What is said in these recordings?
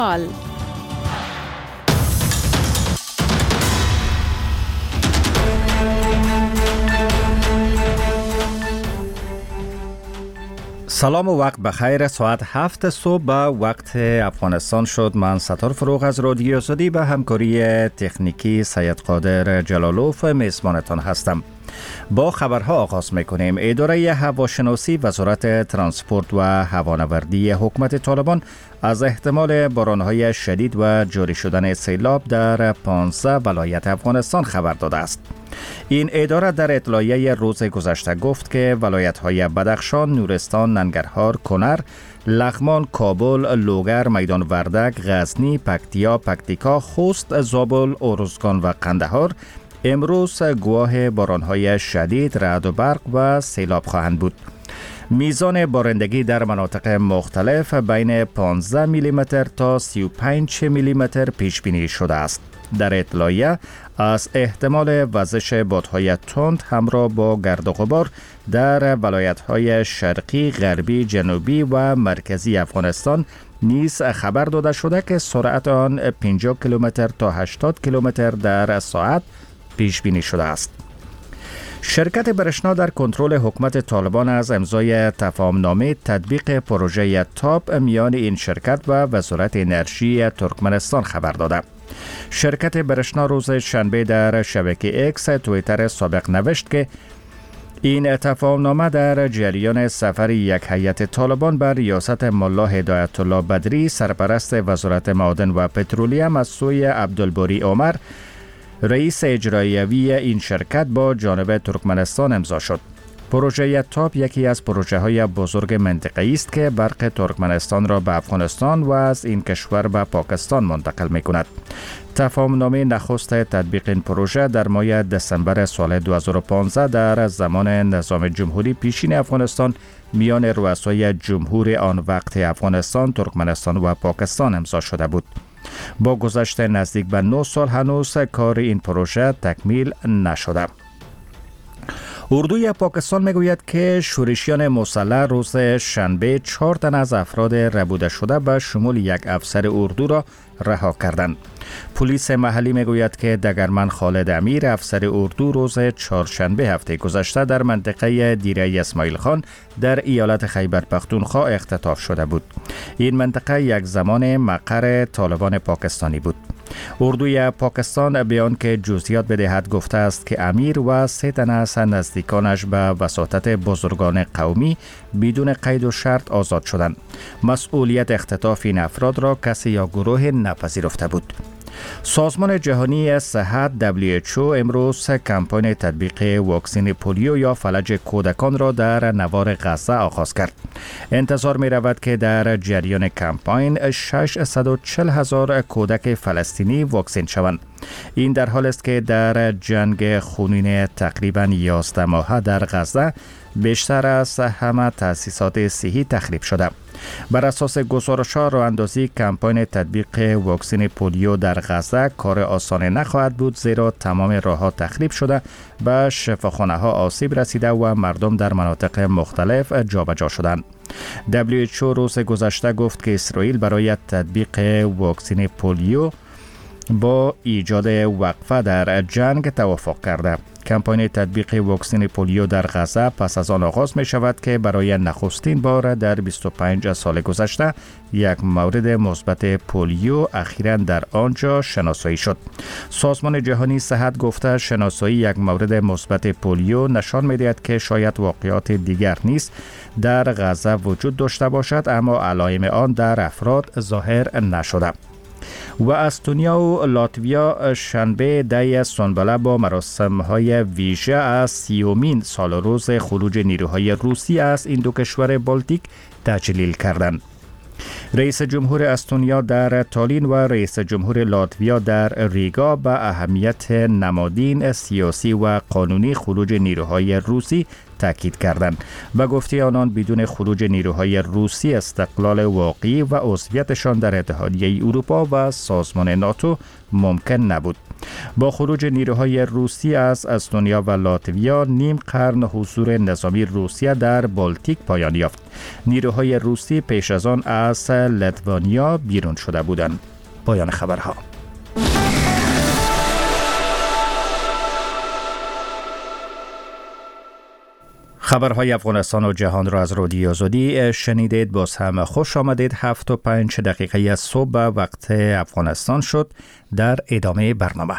سلام و وقت بخیر. ساعت 7 صبح به وقت افغانستان شد. من ستار فروغ از رادیو آزادی به همکاری تکنیکی سید قادر جلالوف میزبانتان هستم. با خبرها آغاز میکنیم. اداره هواشناسی وزارت ترانسپورت و هوانوردی حکومت طالبان از احتمال بارانهای شدید و جاری شدن سیلاب در 15 ولایت افغانستان خبر داده است. این اداره در اطلاعیه روز گذشته گفت که ولایت‌های بدخشان، نورستان، ننگرهار، کنر، لغمان، کابل، لوگر، میدان وردک، غزنی، پکتیا، پکتیکا، خوست، زابل، ارزگان و قندهار امروز گواه بارانهای شدید، رعد و برق و سیلاب خواهند بود. میزان بارندگی در مناطق مختلف بین 15 میلیمتر تا 35 میلیمتر پیش بینی شده است. در اطلاعیه از احتمال وزش بادهای تند همراه با گرد و غبار در ولایت‌های شرقی، غربی، جنوبی و مرکزی افغانستان نیز خبر داده شده که سرعت آن 50 کیلومتر تا 80 کیلومتر در ساعت پیش بینی شده است. شرکت برشنا در کنترل حکومت طالبان از امضای تفاهمنامه تطبیق پروژه تاپ میان این شرکت و وزارت انرژی ترکمنستان خبر داده. شرکت برشنا روز شنبه در شبکه اکس توییتر سابق نوشت که این تفاهمنامه در جریان سفر یک هیئت طالبان بر ریاست ملا هدایت الله بدری سرپرست وزارت معادن و پترولیم از سوی عبدالباری عمر رئیس اجرایی این شرکت با جانب ترکمنستان امضا شد. پروژه تاپ یکی از پروژه‌های بزرگ منطقه‌ای است که برق ترکمنستان را به افغانستان و از این کشور به پاکستان منتقل می‌کند. تفاهمنامه نخست تطبیق این پروژه در ماه دسامبر سال 2015 در زمان نظام جمهوری پیشین افغانستان میان رؤسای جمهور آن وقت افغانستان، ترکمنستان و پاکستان امضا شده بود. با گذشت نزدیک به 9 سال هنوز کار این پروژه تکمیل نشده. اردوی پاکستان میگوید که شورشیان مسلح روز شنبه 4 تن از افراد ربوده شده به شمول یک افسر اردو را رها کردند. پلیس محلی میگوید که دگرمن خالد امیر افسر اردو روز چهارشنبه هفته گذشته در منطقه دیره اسماعیل خان در ایالت خیبر پختونخوا اختطاف شده بود. این منطقه یک زمان مقر طالبان پاکستانی بود. اردوی پاکستان بیان که جزئیات بدهد گفته است که امیر و 3 تن از نزدیکانش به وساطت بزرگان قومی بدون قید و شرط آزاد شدند. مسئولیت اختطاف این افراد را کسی یا گروه نپذیرفته بود. سازمان جهانی صحت WHO امروز کمپاین تطبیق واکسن پولیو یا فلج کودکان را در نوار غزه آغاز کرد. انتظار می رود که در جریان کمپاین 640,000 کودک فلسطینی واکسن شوند. این در حال است که در جنگ خونین تقریباً 11 ماهه در غزه بیشتر از همه تأسیسات صحی تخریب شده. بر اساس گزارش‌ها راه‌اندازی کمپاین تطبیق واکسن پولیو در غزه کار آسان نخواهد بود، زیرا تمام راه‌ها تخریب شده، به شفاخانه‌ها آسیب رسیده و مردم در مناطق مختلف جابجا شدند. WHO روز گذشته گفت که اسرائیل برای تطبیق واکسن پولیو با ایجاد وقفه در جنگ توافق کرده. کمپاین تطبیق واکسن پولیو در غزه پس از آن آغاز می شود که برای نخستین بار در 25 سال گذشته یک مورد مثبت پولیو اخیراً در آنجا شناسایی شد. سازمان جهانی صحت گفته شناسایی یک مورد مثبت پولیو نشان می دهد که شاید واقعات دیگر نیز در غزه وجود داشته باشد، اما علائم آن در افراد ظاهر نشده. و استونیا و لاتویا شنبه 10 سنبله با مراسم‌های ویژه از 30مین سال روز خروج نیروهای روسی از این دو کشور بالتیک تجلیل کردند. رئیس جمهور استونیا در تالین و رئیس جمهور لاتویا در ریگا به اهمیت نمادین سیاسی و قانونی خروج نیروهای روسی تاکید کردند. به گفته آنان بدون خروج نیروهای روسی استقلال واقعی و عضویتشان در اتحادیه اروپا و سازمان ناتو ممکن نبود. با خروج نیروهای روسی از استونیا و لاتویا نیم قرن حضور نظامی روسیه در بالتیک پایان یافت. نیروهای روسی پیش از آن از لیتوانیا بیرون شده بودند. پایان خبرها. خبرهای افغانستان و جهان را از رادیو آزادی شنیدید. باز هم خوش آمدید. 7:05 از صبح وقت افغانستان شد. در ادامه برنامه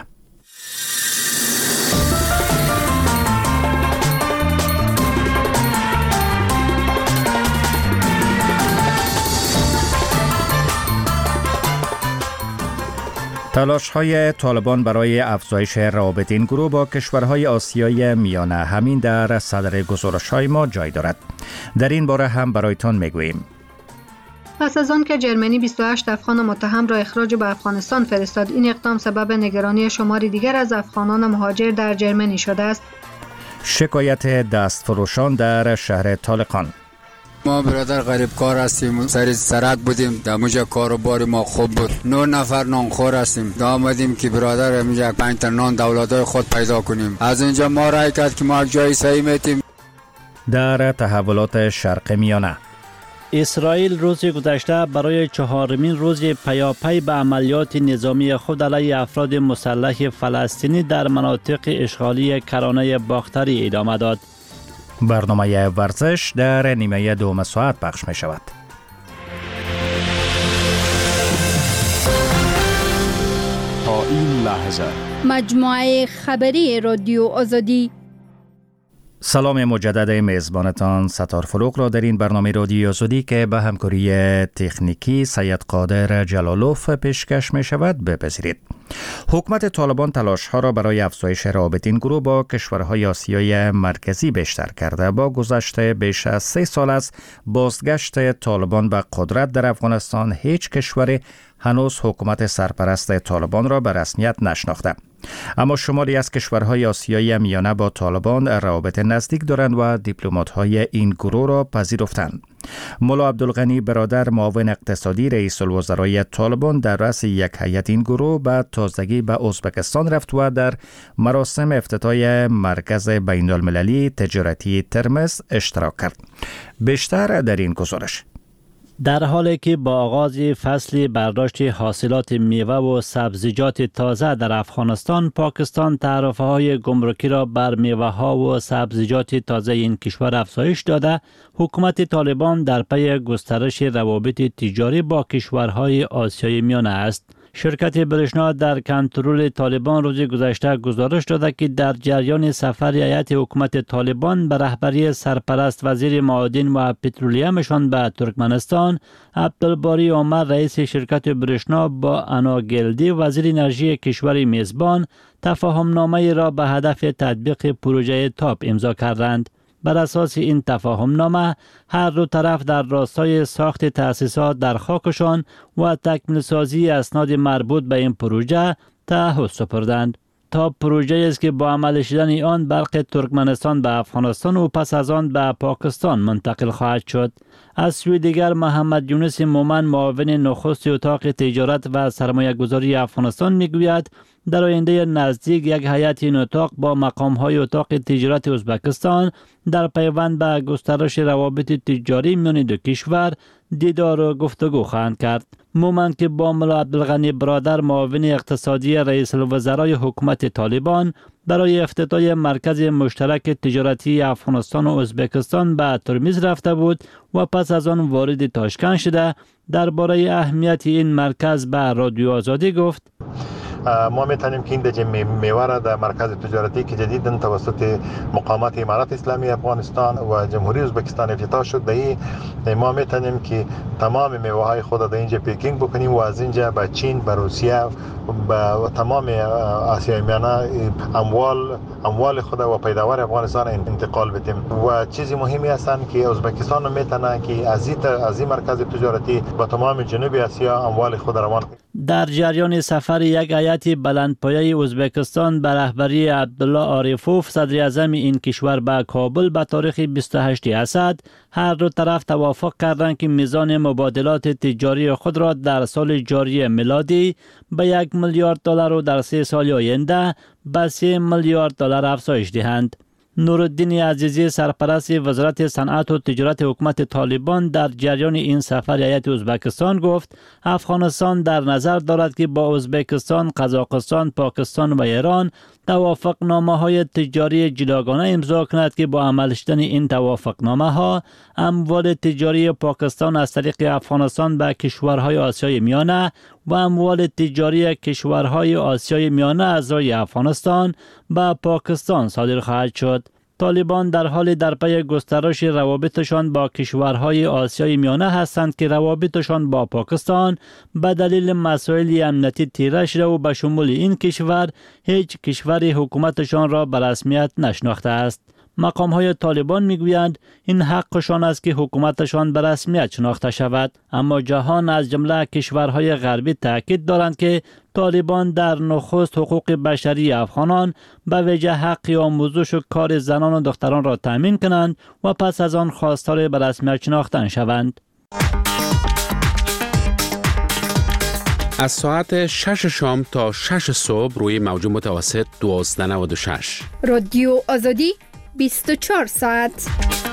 تلاش‌های طالبان برای افزایش روابط این گروه با کشورهای آسیای میانه همین در صدر گزارش‌های ما جای دارد. در این باره هم برایتان میگوییم. پس از آن که جرمنی 28 افغان متهم را اخراج به افغانستان فرستاد، این اقدام سبب نگرانی شماری دیگر از افغانان مهاجر در جرمنی شده است. شکایت دستفروشان در شهر طالقان. ما برادر غریب کار هستیم، سر سرک بودیم، در موجه کاروبار ما خوب بود. 9 نفر نانخور هستیم، دا آمدیم که برادر موجه 5 تا نان دولتای خود پیدا کنیم. از اینجا ما رای کرد که ما یک جای صحیح میتیم. در تحولات شرق میانه، اسرائیل روز گذشته برای 4مین روز پیاپی به عملیات نظامی خود علیه افراد مسلح فلسطینی در مناطق اشغالی کرانه باختری ادامه داد. برنامه ورزش در نیمه دوم ساعت پخش می شود. تا این لحظه مجموعه خبری رادیو آزادی. سلام مجدد میزبانتان ستار فروغ را در این برنامه رادیو آزادی که به همکاری تکنیکی سید قادر جلالوف پیشکش می شود بپذیرید. حکومت طالبان تلاش‌ها را برای افزایش روابط این گروه با کشورهای آسیای مرکزی بیشتر کرده. با گذشت بیش از 3 سال از بازگشت طالبان به قدرت در افغانستان، هیچ کشور هنوز حکومت سرپرست طالبان را به رسمیت نشناخته. اما شماری از کشورهای آسیای میانه با طالبان روابط نزدیک دارند و دیپلمات‌های این گروه را پذیرفتند. مولا عبدالغنی برادر، معاون اقتصادی رئیس الوزرای طالبان، در رأس یک هیئت این گروه به تازگی به ازبکستان رفت و در مراسم افتتاح مرکز بین‌المللی تجارتی ترمز اشتراک کرد. بیشتر در این گزارش. در حالی که با آغاز فصل برداشت حاصلات میوه و سبزیجات تازه در افغانستان، پاکستان تعرفه‌های گمرکی را بر میوه‌ها و سبزیجات تازه این کشور افزایش داده، حکومت طالبان در پی گسترش روابط تجاری با کشورهای آسیای میانه است. شرکت برشنا در کنترل طالبان روز گذشته گزارش داده که در جریان سفر هیئت حکومت طالبان به رهبری سرپرست وزیر معادن و پترولیمشان به ترکمنستان، عبدالباری عمر رئیس شرکت برشنا با انا گلدی وزیر انرژی کشور میزبان تفاهمنامه را به هدف تطبیق پروژه تاپ امضا کردند. بر اساس این تفاهمنامه هر دو طرف در راستای ساخت تأسیسات در خاکشان و تکمیل سازی اسناد مربوط به این پروژه تعهد سپردند. تاپ پروژه است که با عمل شدن آن برق ترکمنستان به افغانستان و پس از آن به پاکستان منتقل خواهد شد. از سوی دیگر محمد یونس مومن، معاون نخست اتاق تجارت و سرمایه گذاری افغانستان میگوید در آینده نزدیک یک هیئت این اتاق با مقام‌های اتاق تجارت ازبکستان در پیوند به گسترش روابط تجاری میان دو کشور دیدار و گفتگو خواهند کرد. مومن که با مولا عبدالغنی برادر، معاون اقتصادی رئیس الوزرای حکومت طالبان، برای افتتاح مرکز مشترک تجارتی افغانستان و ازبکستان به ترمیز رفته بود و پس از آن وارد تاشکند شده، درباره اهمیت این مرکز به رادیو آزادی گفت: ما میتونیم که این دجه میوه در مرکز تجارتی که جدیداً توسط مقامات امارات اسلامی افغانستان و جمهوری ازبکستان افتتاح شد، ما میتونیم که تمام میوه های خود در اینجا پیکینگ بکنیم و از اینجا به چین، به روسیه، به تمام آسیای میانه اموال خود و پیداوار افغانستان انتقال بدیم. و چیزی مهمی هستن که ازبکستان میتونه که از این مرکز تجارتی به تمام جنوب آسیا اموال خود روان کنه. در جریان سفر یک هیئت هیئت بلندپایه ازبکستان به رهبری عبدالله عارفوف صدر اعظم این کشور به کابل به تاریخ 28 اسد هر دو طرف توافق کردند که میزان مبادلات تجاری خود را در سال جاری میلادی به 1 میلیارد دلار و در 3 سال آینده به 3 میلیارد دلار افزایش دهند. نورالدین عزیزی سرپرست وزارت صنعت و تجارت حکومت طالبان در جریان این سفر هیئت ازبکستان گفت افغانستان در نظر دارد که با ازبکستان، قزاقستان، پاکستان و ایران توافقنامه‌های تجاری جداگانه امضا کند که با عمل شدن این توافقنامه‌ها اموال تجاری پاکستان از طریق افغانستان به کشورهای آسیای میانه و اموال تجاری کشورهای آسیای میانه از راه افغانستان به پاکستان صادر خواهد شد. طالبان در حال در پی گسترش روابطشان با کشورهای آسیای میانه هستند که روابطشان با پاکستان به دلیل مسائل امنیتی تیره شده و به شمول این کشور هیچ کشوری حکومتشان را به رسمیت نشناخته است. مقام‌های طالبان میگویند این حقشان است که حکومتشان به رسمیت شناخته شود، اما جهان از جمله کشورهای غربی تاکید دارند که طالبان در نخست حقوق بشری افغانان به ویژه حق آموزش و کار زنان و دختران را تامین کنند و پس از آن خواستار به رسمیت شناختن شوند. از ساعت 6 شام تا 6 صبح روی موج متوسط 1296 رادیو آزادی 24 ساعت.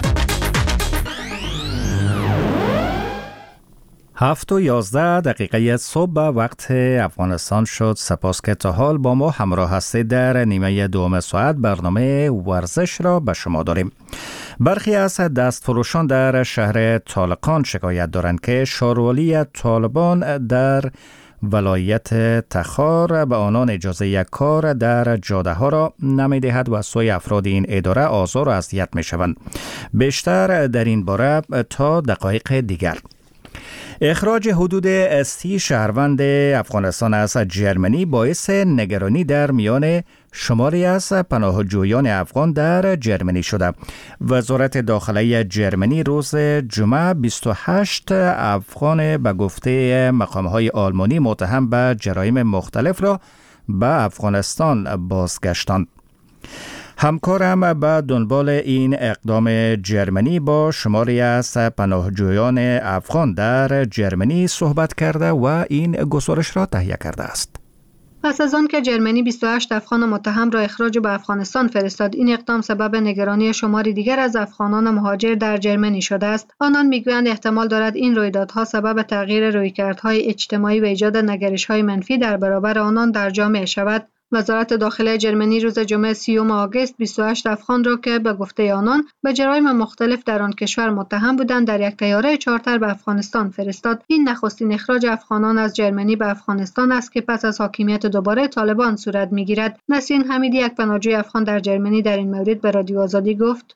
7:11 صبح به وقت افغانستان شد. سپاس که تا حال با ما همراه هستید. در نیمه دوم ساعت برنامه ورزش را به شما داریم. برخی از دستفروشان در شهر طالقان شکایت دارند که شاروالی طالبان در ولایت تخار به آنان اجازه یک کار در جاده ها را نمی دهد و از سوی افراد این اداره آزار و اذیت می شوند. بیشتر در این باره تا دقایق دیگر. اخراج حدود 30 شهروند افغانستان از جرمنی باعث نگرانی در میان شماری از پناهجویان افغان در جرمنی شده. وزارت داخلی جرمنی روز جمعه 28 افغان به گفته مقام‌های آلمانی متهم به جرایم مختلف را به افغانستان بازگشتاند. همکارم به دنبال این اقدام جرمنی با شماری از پناهجویان افغان در جرمنی صحبت کرده و این گزارش را تهیه کرده است. پس از آن که جرمنی 28 افغان متهم را اخراج به افغانستان فرستاد، این اقدام سبب نگرانی شماری دیگر از افغانان مهاجر در جرمنی شده است. آنان میگویند احتمال دارد این رویدادها سبب تغییر رویکردهای اجتماعی و ایجاد نگرش‌های منفی در برابر آنان در جامعه شود. وزارت داخلی جرمنی روز جمعه 30 آگوست 28 افغان را که به گفته آنان به جرایم مختلف در آن کشور متهم بودند در یک طیاره چارتر به افغانستان فرستاد. این نخستین اخراج افغانان از جرمنی به افغانستان است که پس از حاکمیت دوباره طالبان صورت میگیرد. نسرین حمیدی، یک پناهجوی افغان در جرمنی، در این مورد به رادیو آزادی گفت: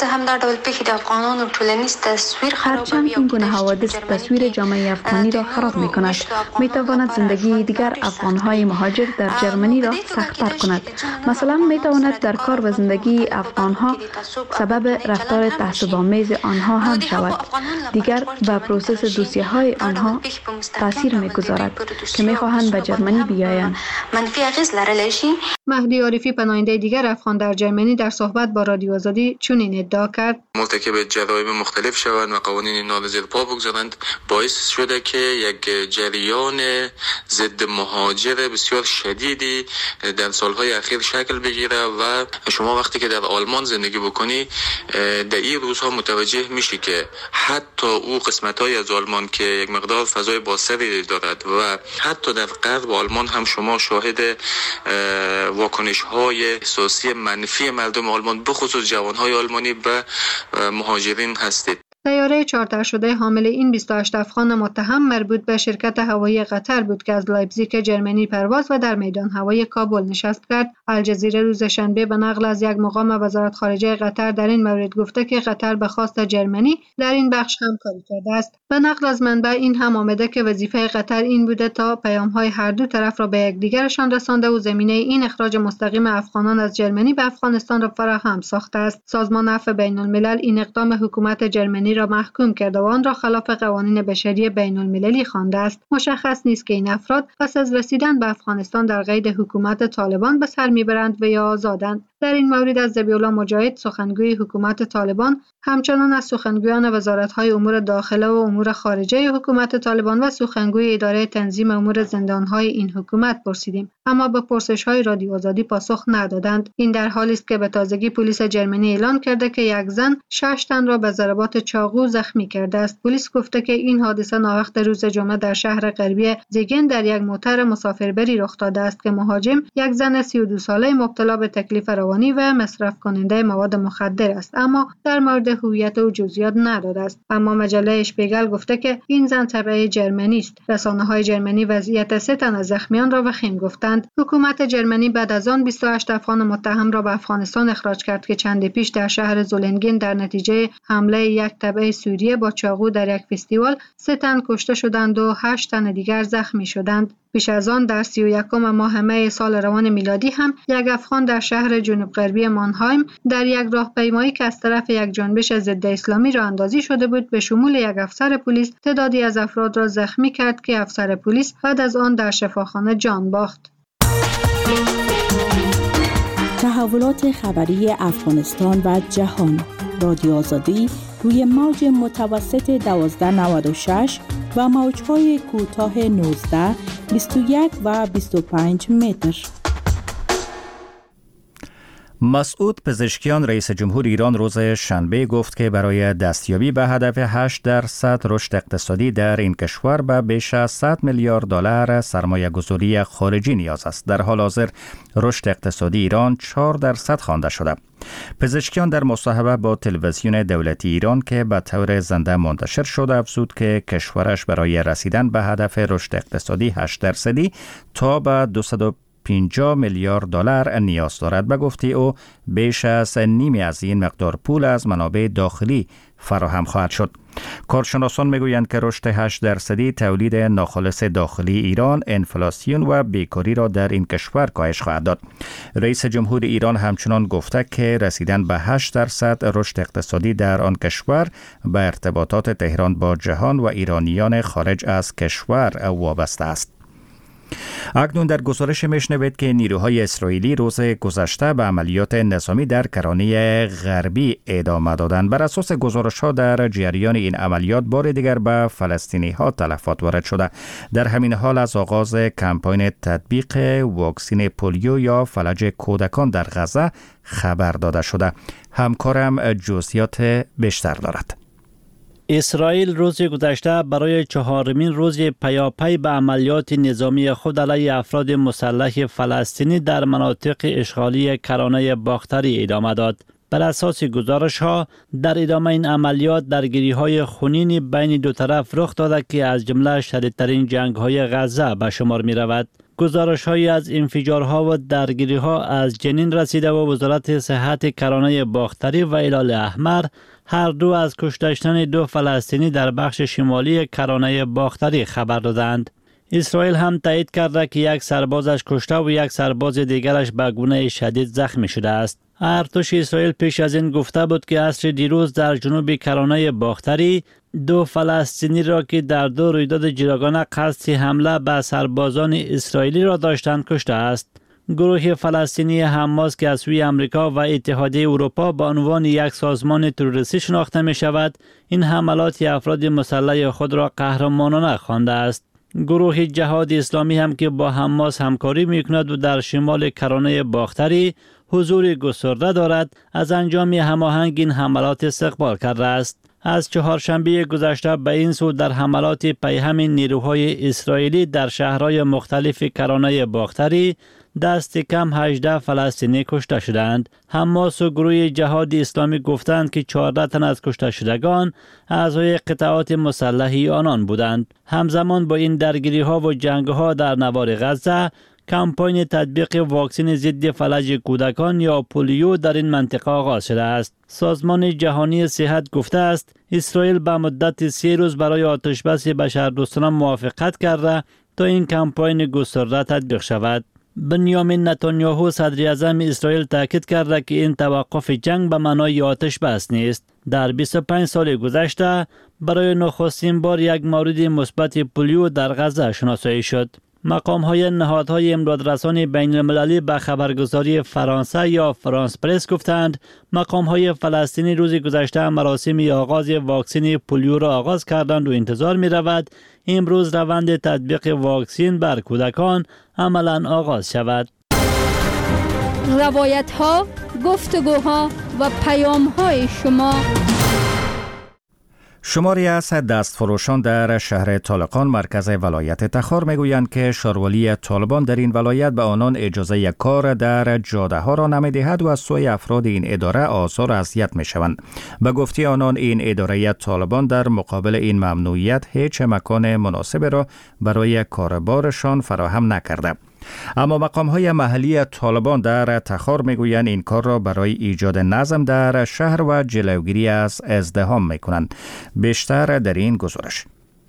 هرچند این گونه حوادث تصویر جامعه افغانی را خراب می‌کند، می‌تواند زندگی دیگر افغان‌های مهاجر در جرمنی را سخت‌تر کند. مثلا می‌تواند در کار و زندگی افغان‌ها سبب رفتار تعصب‌آمیز آنها هم شود. دیگر به پروسس دوسیه‌های آنها تاثیر می‌گذارد که می‌خواهند به جرمنی بیایند. مهدی عارفی، پناهنده دیگر افغان در جرمنی، در صحبت با رادیو آزادی چنین ادعا کرد: مرتکب جرایم مختلف شوند و قوانین نال زیر پا بگذارند، باعث شده که یک جریان ضد مهاجر بسیار شدیدی در سالهای اخیر شکل بگیره و شما وقتی که در آلمان زندگی بکنی در این روزها متوجه میشی که حتی او قسمت‌های از آلمان که یک مقدار فضای بازتری دارد و حتی در غرب آلمان هم شما شاهد واکنش‌های احساسی منفی مردم آلمان بخصوص جوان‌های آلمانی به مهاجرین هستید. طیاره چارتر شده حامل این 28 افغان متهم مربوط به شرکت هوایی قطر بود که از لایپزیگ جرمنی پرواز و در میدان هوایی کابل نشست کرد. الجزیره روز شنبه به نقل از یک مقام وزارت خارجه قطر در این مورد گفته که قطر به خواست جرمنی در این بخش همکاری کرده است. به نقل از منبع این هم آمده که وظیفه قطر این بوده تا پیام‌های هر دو طرف را به یکدیگرشان رسانده و زمینه این اخراج مستقیم افغانان از جرمنی به افغانستان را فراهم ساخته است. سازمان عفو بین‌الملل این اقدام حکومت جرمنی را محکوم کرده و آن را خلاف قوانین بشری بین المللی خوانده است. مشخص نیست که این افراد پس از رسیدن به افغانستان در قید حکومت طالبان به سر میبرند و یا آزادند. در این مورد از ذبیح‌الله مجاهد سخنگوی حکومت طالبان همچنان از سخنگویان وزارت‌های امور داخله و امور خارجه حکومت طالبان و سخنگوی اداره تنظیم امور زندان‌های این حکومت پرسیدیم، اما به پرسش‌های رادیو آزادی پاسخ ندادند. این در حالی است که به تازگی پلیس جرمنی اعلان کرده که یک زن 6 تن را به ضربات چاقو زخمی کرده است. پلیس گفته که این حادثه ناوقت روز جمعه در شهر غربی زیگن در یک موتر مسافربری رخ داده است که مهاجم یک زن 32 ساله مبتلا به تکلیف روانی و مصرف کننده مواد مخدر است، اما در مورد هویت او جزئیات نداده است. اما مجله اشپیگل گفته که این زن تبع جرمنی است. رسانه‌های جرمنی وضعیت 3 تن از زخمیان را وخیم گفتند. حکومت جرمنی بعد از آن 28 افغان متهم را به افغانستان اخراج کرد که چندی پیش در شهر زولنگین در نتیجه حمله یک تبع سوریه با چاقو در یک فستیوال 3 تن کشته شدند و 8 تن دیگر زخمی شدند. پیش از آن در 31 ماه می سال روان میلادی هم یک افغان در شهر جنوب غربی مانهایم در یک راهپیمایی که از طرف یک جنبش ضد اسلامی راه اندازی شده بود به شمول یک افسر پلیس تعدادی از افراد را زخمی کرد که افسر پلیس بعد از آن در شفاخانه جان باخت. تحولات خبری افغانستان و جهان. رادیو آزادی روی موج متوسط 1296 و موج‌های کوتاه 19، 21 و 25 متر. مسعود پزشکیان رئیس جمهور ایران روز شنبه گفت که برای دستیابی به هدف 8% رشد اقتصادی در این کشور به بیش از 100 میلیارد دلار سرمایه گذاری خارجی نیاز است. در حال حاضر رشد اقتصادی ایران 4% خوانده شده. پزشکیان در مصاحبه با تلویزیون دولتی ایران که به طور زنده منتشر شده افزود که کشورش برای رسیدن به هدف رشد اقتصادی 8% تا به 250 میلیارد دلار نیاز دارد. به گفته او بیش از نیمی از این مقدار پول از منابع داخلی فراهم خواهد شد. کارشناسان میگویند که رشد 8% تولید ناخالص داخلی ایران، انفلاسیون و بیکاری را در این کشور کاهش خواهد داد. رئیس جمهور ایران همچنان گفته که رسیدن به 8% رشد اقتصادی در آن کشور به ارتباطات تهران با جهان و ایرانیان خارج از کشور وابسته است. اکنون در گزارش میشنوید که نیروهای اسرائیلی روز گذشته به عملیات نظامی در کرانه غربی ادامه دادند. بر اساس گزارش‌ها در جریان این عملیات بار دیگر به فلسطینی‌ها تلفات وارد شده. در همین حال از آغاز کمپاین تطبیق واکسن پولیو یا فلج کودکان در غزه خبر داده شده. همکارم جزئیات بیشتر دارد. اسرائیل روز گذشته برای 4مین روز پیاپی به عملیات نظامی خود علیه افراد مسلح فلسطینی در مناطق اشغالی کرانه باختری ادامه داد. بر اساس گزارش‌ها در ادامه این عملیات درگیری‌های خونین بین دو طرف رخ داده که از جمله شدیدترین جنگ‌های غزه به شمار می‌رود. گزارش‌هایی از انفجارها و درگیری‌ها از جنین رسیده و وزارت صحت کرانه باختری و هلال احمر هر دو از کشته شدن 2 فلسطینی در بخش شمالی کرانه باختری خبر دادند. اسرائیل هم تایید کرده که 1 سربازش کشته و 1 سرباز دیگرش به گونه شدید زخمی شده است. ارتش اسرائیل پیش از این گفته بود که عصر دیروز در جنوب کرانه باختری 2 فلسطینی را که در 2 رویداد جداگانه قصد حمله به سربازان اسرائیلی را داشتند کشته است. گروه فلسطینی حماس که از سوی امریکا و اتحادیه اروپا به عنوان یک سازمان تروریستی شناخته می شود، این حملات افراد مسلح خود را قهرمانانه خوانده است. گروه جهاد اسلامی هم که با حماس همکاری می کند و در شمال کرانه باختری حضور گسترده دارد، از انجام هماهنگ این حملات استقبال کرده است. از چهارشنبه گذشته به این سو در حملات پیهم نیروهای اسرائیلی در شهرهای مختلف کرانه باختری دست کم 18 فلسطینی کشته شدند. حماس و گروه جهاد اسلامی گفتند که 14 تن از کشته شدگان اعضای قطعات مسلحی آنان بودند. همزمان با این درگیری ها و جنگ ها در نوار غزه، کمپاین تطبیق واکسن ضد فلج کودکان یا پولیو در این منطقه آغاز شده است. سازمان جهانی صحت گفته است اسرائیل به مدت 3 روز برای آتشبس بشردوستانه موافقت کرده تا این کمپاین گسترده تطبیق شود. بنیامین نتانیاهو صدر اعظم اسرائیل تاکید کرده که این توقف جنگ به معنای آتش بس نیست. در 25 سال گذشته برای نخستین بار یک مورد مثبت پولیو در غزه شناسایی شد. مقام‌های نهادهای امدادرسانی بین‌المللی به خبرگزاری فرانسه یا فرانس پرس گفتند مقام‌های فلسطینی روز گذشته مراسم آغاز واکسن پولیو را آغاز کردند و انتظار می‌رود امروز روند تطبیق واکسن بر کودکان عملاً آغاز شود. روایت‌ها، گفتگوها و پیام‌های شما. شماری از دستفروشان در شهر طالقان مرکز ولایت تخار میگویند که شاروالی طالبان در این ولایت به آنان اجازه کار در جاده ها را نمیدهد و از سوی افراد این اداره آزار و اذیت میشوند. به گفته آنان این اداره طالبان در مقابل این ممنوعیت هیچ مکان مناسب را برای کاربارشان فراهم نکرده. اما مقام‌های محلی طالبان در تخار میگویند این کار را برای ایجاد نظم در شهر و جلوگیری از ازدحام میکنند. بیشتر در این گزارش.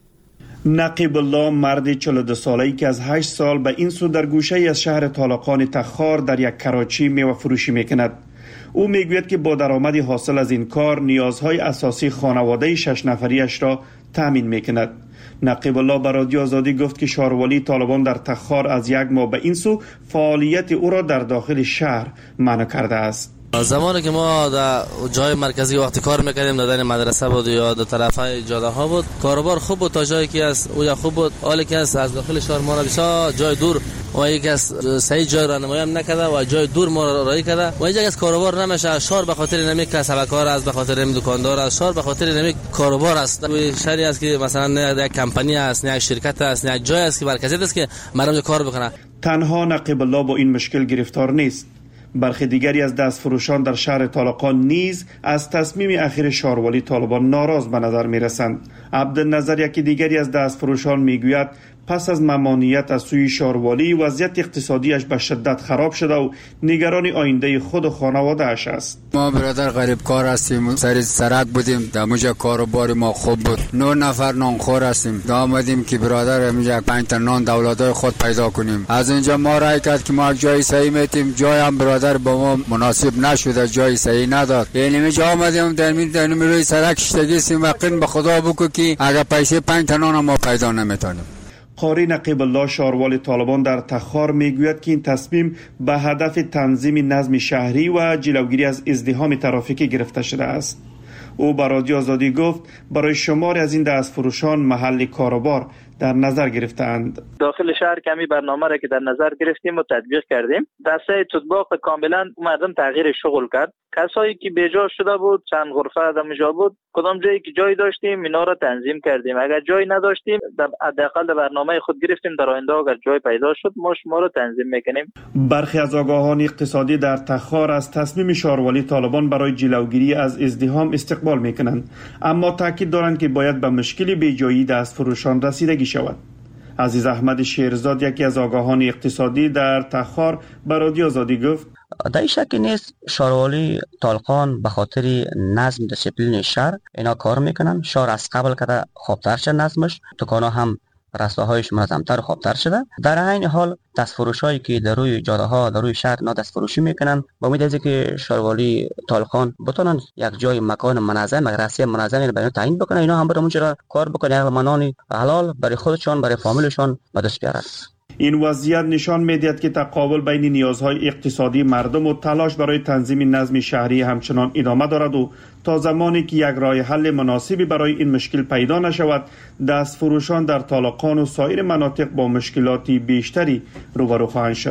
نقیب الله مرد 42 ساله‌ای که از 8 سال به این سو در گوشه از شهر طالقان تخار در یک کراچی میوه فروشی میکند. او میگوید که با درآمد حاصل از این کار نیازهای اساسی خانواده 6 نفریش را تامین میکند. نقیب الله به رادیو آزادی گفت که شاروالی طالبان در تخار از یک ماه به این سو فعالیت او را در داخل شهر منع کرده است. زمانی که ما در جای مرکزی وقتی کار میکردیم در مدرسه بود یا در طرفای جاده ها بود، کاروبار خوب بود تا جایی که از او خوب بود، حالی که از داخل شهر ما را بسیار جای دور و یک از صحیح جای راهنمایی هم نکرده و جای دور ما را راهی کرده و اینجا از کاروبار نمیشه. شهر به خاطر نمی کسبکار است، به خاطر نمی دکاندار است، شهر به خاطر نمی کاروبار است. شهری است که مثلا یک کمپانی است، یک شرکت است، یک جای است که مرکزیت است که مردم کار بکنه. تنها نقیب الله با این مشکل گرفتار نیست. برخی دیگری از دستفروشان در شهر طالقان نیز از تصمیم اخیر شاروالی طالبان ناراض به نظر می رسند. عبدالنظر یکی دیگری از دستفروشان می گوید پس از ممانعت از سوی شاروالی وضعیت اقتصادیش به شدت خراب شده و نگران آینده خود و خانواده اش است. ما برادر غریب کار هستیم، سر سرک بودیم، در موجه کاروبار ما خوب بود، 9 نفر نانخور هستیم، آمدیم که برادر موجه 5 تا نان دولتای خود پیدا کنیم. از اینجا ما رای کرد که ما جای صحیح میتیم، جای هم برادر با ما مناسب نشده، جای صحیح نداد. یعنی میجا آمدیم در روی سرک شتگیستیم و قین به خدا بگو که اگر پیسه 5 تا نان ما پیدا نمیتونیم. قاری نقیب الله شاروال طالبان در تخار میگوید که این تصمیم به هدف تنظیم نظم شهری و جلوگیری از ازدحام ترافیکی گرفته شده است. او به رادیو آزادی گفت برای شماری از این دستفروشان محل کاروبار در نظر گرفتند. داخل شهر کمی برنامه را که در نظر گرفتیم و تطبیق کردیم. دسته تطبیق کاملا مردم تغییر شغل کرد. کسایی که بیجا شده بود چند غرفه آدمجا بود، کدام جایی که جای داشتیم اینا را تنظیم کردیم. اگر جای نداشتیم حداقل در برنامه خود گرفتیم در آینده اگر جای پیدا شد ما شما را تنظیم میکنیم. برخی از آگاهان اقتصادی در تخار از تصمیم شاروالی طالبان برای جلوگیری از ازدحام استقبال میکنند، اما تاکید دارند که باید به مشکل بیجایی دستفروشان رسیدگی شود. عزیز احمد شیرزاد یکی از آگاهان اقتصادی در تخار به رادیو آزادی گفت در شک نیست شاروالی طالقان به خاطر نظم دسیپلین شهر اینا کار میکنن. شهر از قبل که خوبتر شد نظمش، دکانا هم رستاهایش منظمتر و خوبتر شده. در این حال دستفروشایی که در روی جاده ها در روی شهر اینا دستفروشی میکنن با امید از که شاروالی طالقان بتونن یک جای مکان منظم رسمی منظمی برای تعیین بکنن، اینا هم برای اونجا کار بکنن، منانی حلال برای خودشون برای فامیلشون به دست بیارن. این وضعیت نشان می‌دهد که تقابل بین نیازهای اقتصادی مردم و تلاش برای تنظیم نظم شهری همچنان ادامه دارد و تا زمانی که یک راه حل مناسبی برای این مشکل پیدا نشود، دستفروشان در طالقان و سایر مناطق با مشکلات بیشتری روبرو خواهند شد.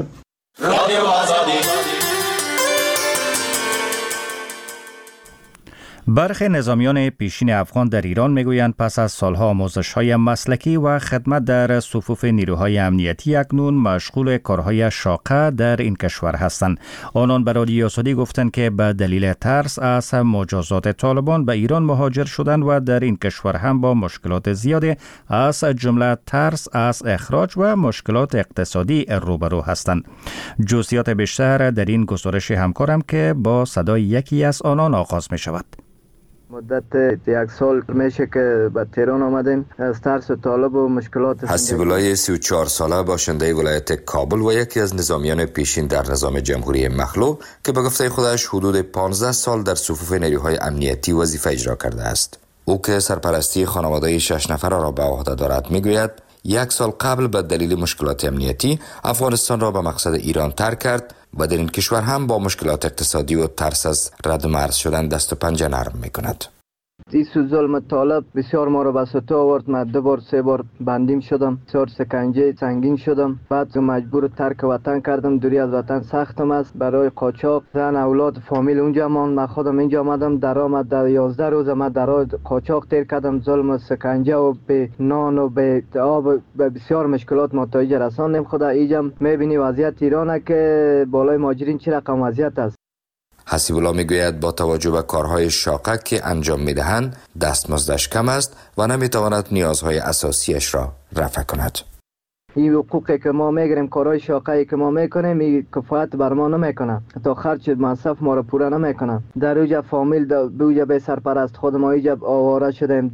برخی نظامیان پیشین افغان در ایران میگویند پس از سالها آموزش‌های مسلکی و خدمت در صفوف نیروهای امنیتی اکنون مشغول کارهای شاقه در این کشور هستند. آنان به رادیو آزادی گفتند که به دلیل ترس از مجازات طالبان به ایران مهاجر شدند و در این کشور هم با مشکلات زیادی از جمله ترس از اخراج و مشکلات اقتصادی روبرو هستند. جزئیات بیشتر در این گزارش همکارم که با صدای یکی از آنان آغاز می شود. مدت 1 سال میشه که به تهران آمدیم از ترس طالب و مشکلات. حسیب الله 34 ساله باشنده ولایت کابل و یکی از نظامیان پیشین در نظام جمهوری مخلوع که به گفته خودش حدود 15 سال در صفوف نیروهای امنیتی وظیفه اجرا کرده است. او که سرپرستی خانواده 6 نفر را به عهده دارد میگوید 1 سال قبل به دلیل مشکلات امنیتی افغانستان را به مقصد ایران ترک کرد و در این کشور هم با مشکلات اقتصادی و ترس از رد و مرز شدن دست و پنجه نرم میکند. این ظلم طالب بسیار ما را به سطح آورد. من 2 بار 3 بار بندیم شدم، بسیار سکنجه سنگین شدم، بعد مجبور ترک وطن کردم. دوری از وطن سختم است. برای قاچاق زن اولاد فامیل اونجا ماند، من خودم اینجا آمدم. درآمد در 11 روز من در قاچاق تیر کردم. ظلم و سکنجه و به نان و به آب و بسیار مشکلات متوجه رساندیم. خدا اینجا میبینی وضعیت ایرانه که بالای مهاجرین چه رقم وضعیت است. حسیب الله میگوید با توجه به کارهای شاقه که انجام میدهند دستمزدش کم است و نمیتواند نیازهای اساسیش را رفع کند. این حقوقی که ما میگیریم، کارهای شاقه‌ای که ما میکنیم، این کفایت بر ما نمیکنه، تا خرج مصرف ما را پوره نمیکنه. در اوجا فامیل اوجا به سرپرست خود ما ایجا آواره شدیم.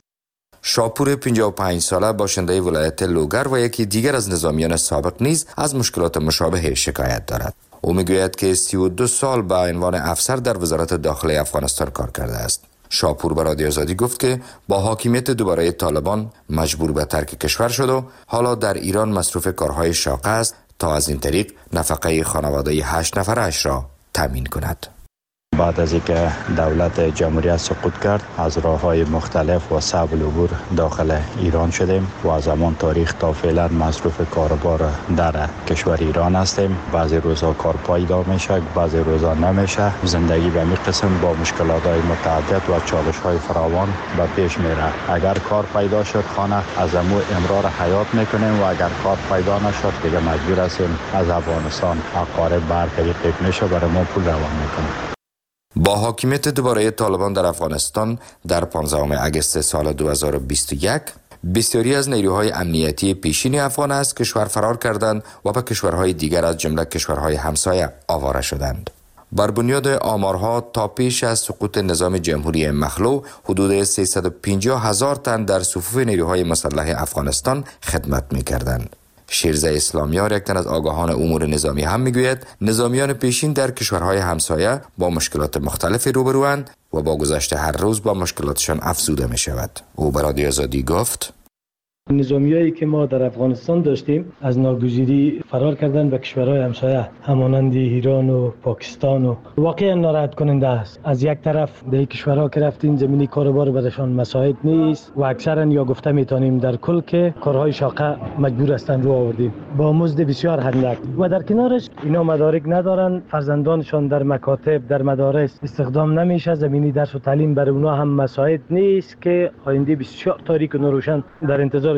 شاپور 55 ساله باشنده ولایت لوگر و یکی دیگر از نظامیان سابق نیز از مشکلات مشابه شکایت دارد. او میگوید که 32 سال به عنوان افسر در وزارت داخله افغانستان کار کرده است. شاپور به رادیو آزادی گفت که با حاکمیت دوباره طالبان مجبور به ترک کشور شد و حالا در ایران مصروف کارهای شاقه است تا از این طریق نفقه خانواده 8 نفرش را تامین کند. بعد از اینکه دولت جمهوریت سقوط کرد از راه‌های مختلف و صعب العبور داخل ایران شدیم و از همان تاریخ تا فعلا مصروف کاروبار در کشور ایران هستیم. بعضی روزها کار پایدار میشه، بعضی روزها نمیشه. زندگی به این قسم با مشکلات‌های متعدد و چالش‌های فراوان به پیش میره. اگر کار پیدا شد خانه از امرار حیات میکنیم و اگر کار پیدا نشد دیگه مجبور هستیم از افغانستان اقارب بر طریق میشه برای ما پول روان میکنیم. با حاکمیت دوباره طالبان در افغانستان در 15 اگست سال 2021 بسیاری از نیروهای امنیتی پیشین افغان از کشور فرار کردند و به کشورهای دیگر از جمله کشورهای همسایه آواره شدند. بر بنیاد آمارها تا پیش از سقوط نظام جمهوری مخلوع حدود 350,000 تن در صفوف نیروهای مسلح افغانستان خدمت می‌کردند. شیرزه اسلامیار یک تن از آگاهان امور نظامی هم میگوید نظامیان پیشین در کشورهای همسایه با مشکلات مختلفی روبروند و با گذشت هر روز با مشکلاتشان افزوده می شود. او به رادیو آزادی گفت نظامیایی که ما در افغانستان داشتیم از ناگزیری فرار کردن به کشورهای همسایه همانند ایران و پاکستان و واقعا ناراحت کننده است. از یک طرف در کشورها که رفتیم زمینی کاروبار برشان مساعد نیست و اکثرا یا گفته میتونیم در کل که کارهای شاقه مجبور هستند رو آوردیم با مزد بسیار اندک و در کنارش اینا مدارک ندارن، فرزندانشان در مکاتب در مدارس استخدام نمیشه، زمینی درس و تعلیم برای اونها هم مساعد نیست که آینده بسیار تاریک و ناروشن در انتظار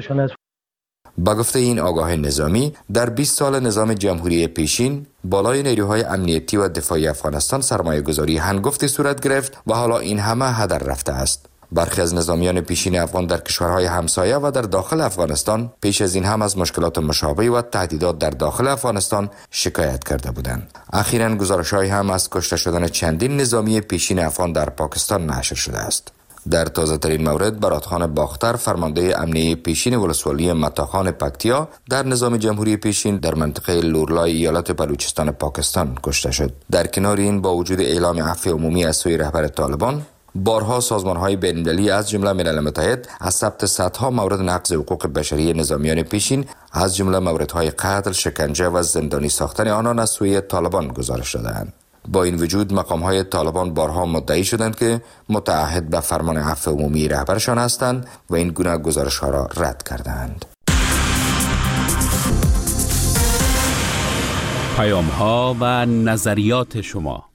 با گفته این آگاه نظامی در 20 سال نظام جمهوری پیشین بالای نیروهای امنیتی و دفاعی افغانستان سرمایه گذاری هنگفتی صورت گرفت و حالا این همه هدر رفته است. برخی از نظامیان پیشین افغان در کشورهای همسایه و در داخل افغانستان پیش از این هم از مشکلات مشابه و تهدیدات در داخل افغانستان شکایت کرده بودند. اخیراً گزارش‌هایی هم از کشته شدن چندین نظامی پیشین افغان در پاکستان نشر شده است. در تازه ترین مورد برادخان باختر فرمانده امنیه پیشین ولسوالی متاخان پکتیا در نظام جمهوری پیشین در منطقه لورلای ایالت بلوچستان پاکستان کشته شد. در کنار این با وجود اعلام عفو عمومی از سوی رهبر طالبان بارها سازمان‌های بین‌المللی از جمله ملل متحد از ثبت صدها مورد نقض حقوق بشری نظامیان پیشین از جمله موردهای قتل، شکنجه و زندانی ساختن آنان از سوی طالبان گزارش دادند. با این وجود مقام‌های طالبان بارها مدعی شدند که متعهد به فرمان عفو عمومی رهبرشان هستند و این گونه گزارش‌ها را رد کردند. پیام‌ها و نظریات شما.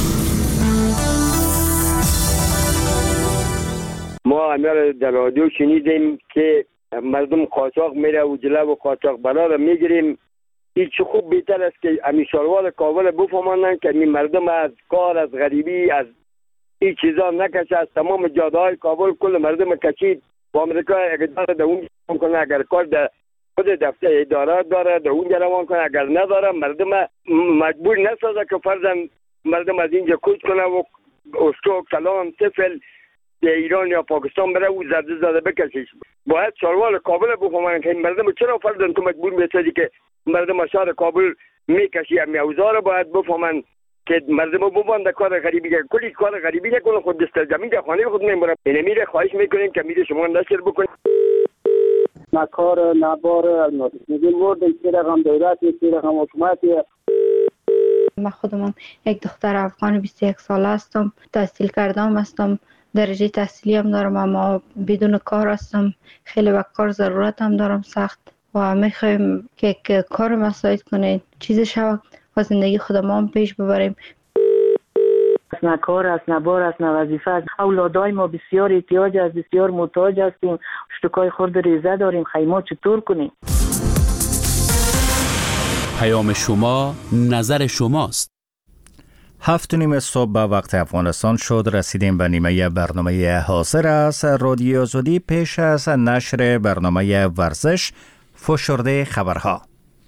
ما امیر در رادیو شنیدیم که مردم قاچاق میره و جلو قاچاق بلا را میگیریم. این چه خوب بهتر است که امی شاروار کابل بفهمانند که این مردم از کار از غریبی از این چیزا نکشه. از تمام جاده های کابل کل مردم کشید و امریکا اقدار در اون کنه. اگر کار در خود دفتر اداره داره در اونجا روان کنه، اگر نداره مردم مجبور نسازه که فرضاً مردم از اینجا کوچ کنه و استوک کلام طفل در ایران یا پاکستان بره او زده بکشیش. باید شاروال کابل بفهمن که مردم چرا فردن تو مجبور میشدی که مردم شهر کابل میکشی. امی اوزار باید بفهمن که مردم ببند کار غریبی که کلی کار غریبی نکنه، خود دست زمین در خانه خود میبرن. یعنی میره خواهش میکنیم که میره شما نشر بکنید. نکار نبار میگیم ورد این رقم دولت این رقم حکومتی. من خودم یک دختر افغان 21 ساله هستم، تحصیل کردم هستم، درجه تحصیلی هم دارم، اما بدون کار هستم. خیلی به کار ضرورت هم دارم سخت و میخوایم که کار مساعد کنید، چیزی شود و زندگی خودم هم پیش ببریم. نه کار است، نه بار است، نه وظیفه است. اولادای ما بسیار احتیاج است، بسیار محتاج هستیم. اشتکای خورد ریزه داریم، خیمه چطور کنیم؟ پیام شما، نظر شماست. 7:30 صبح به وقت افغانستان شد. رسیدیم به نیمه برنامه حاضر است رادیو آزادی. پیش از نشر برنامه ورزش، فشرده خبرها.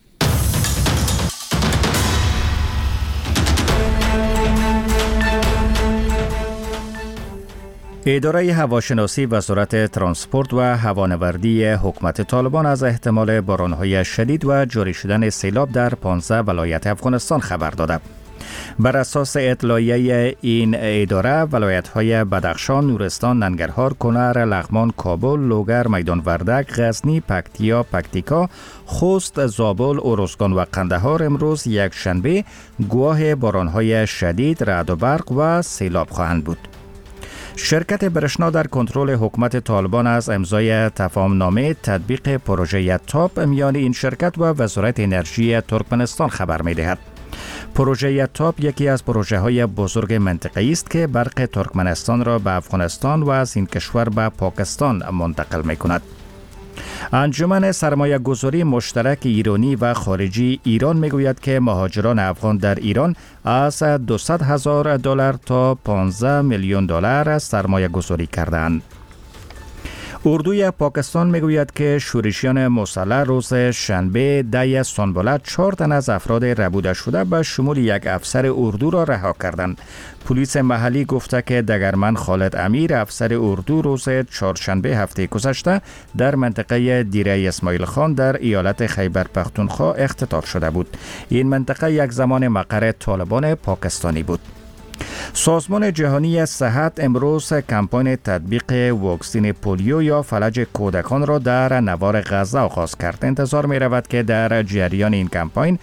اداره هواشناسی وزارت ترانسپورت و هوانوردی حکومت طالبان از احتمال باران‌های شدید و جاری شدن سیلاب در 15 ولایت افغانستان خبر داده. بر اساس اطلاعیه این اداره، ولایت‌های بدخشان، نورستان، ننگرهار، کنر، لغمان، کابل، لوگر، میدان وردک، غزنی، پکتیا، پکتیکا، خوست، زابل، ارزگان و قندهار امروز یک شنبه گواه باران‌های شدید، رعد و برق و سیلاب خواهند بود. شرکت برشنا در کنترل حکومت طالبان از امضای تفاهمنامه تطبیق پروژه تاپ میان این شرکت و وزارت انرژی ترکمنستان خبر می‌دهد. پروژه تاپ یکی از پروژه‌های بزرگ منطقه‌ای است که برق ترکمنستان را به افغانستان و از این کشور به پاکستان منتقل می‌کند. انجمن سرمایه گذاری مشترک ایرانی و خارجی ایران میگوید که مهاجران افغان در ایران از $200,000 تا $15 میلیون سرمایه گذاری کردند. اردوی پاکستان میگوید که شورشیان مسلح روز شنبه دی سنبله 4 تن از افراد ربوده شده به شمول یک افسر اردو را رها کردند. پلیس محلی گفته که دگرمن خالد امیر، افسر اردو، روز چهارشنبه هفته گذشته در منطقه دیره اسماعیل خان در ایالت خیبر پختونخوا اختطاف شده بود. این منطقه یک زمان مقر طالبان پاکستانی بود. سازمان جهانی صحت امروز کمپاین تطبیق واکسن پولیو یا فلج کودکان را در نوار غزه آغاز کرد. انتظار می رود که در جریان این کمپاین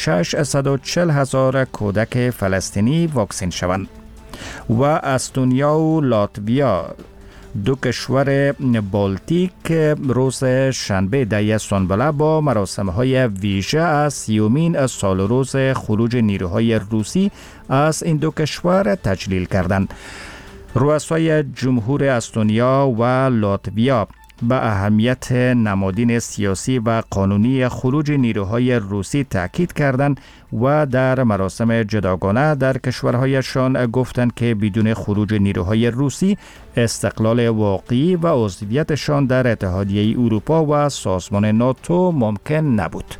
640,000 کودک فلسطینی واکسن شوند. و استونیا و لاتویا، دو کشور بالتیک، روز شنبه دی سنبله با مراسم‌های ویژه از 30مین سال روز خروج نیروهای روسی از این دو کشور تجلیل کردند. رؤسای جمهور استونیا و لاتویا به اهمیت نمادین سیاسی و قانونی خروج نیروهای روسی تاکید کردند و در مراسم جداگانه در کشورهایشان گفتند که بدون خروج نیروهای روسی استقلال واقعی و عضویتشان در اتحادیه اروپا و سازمان ناتو ممکن نبود.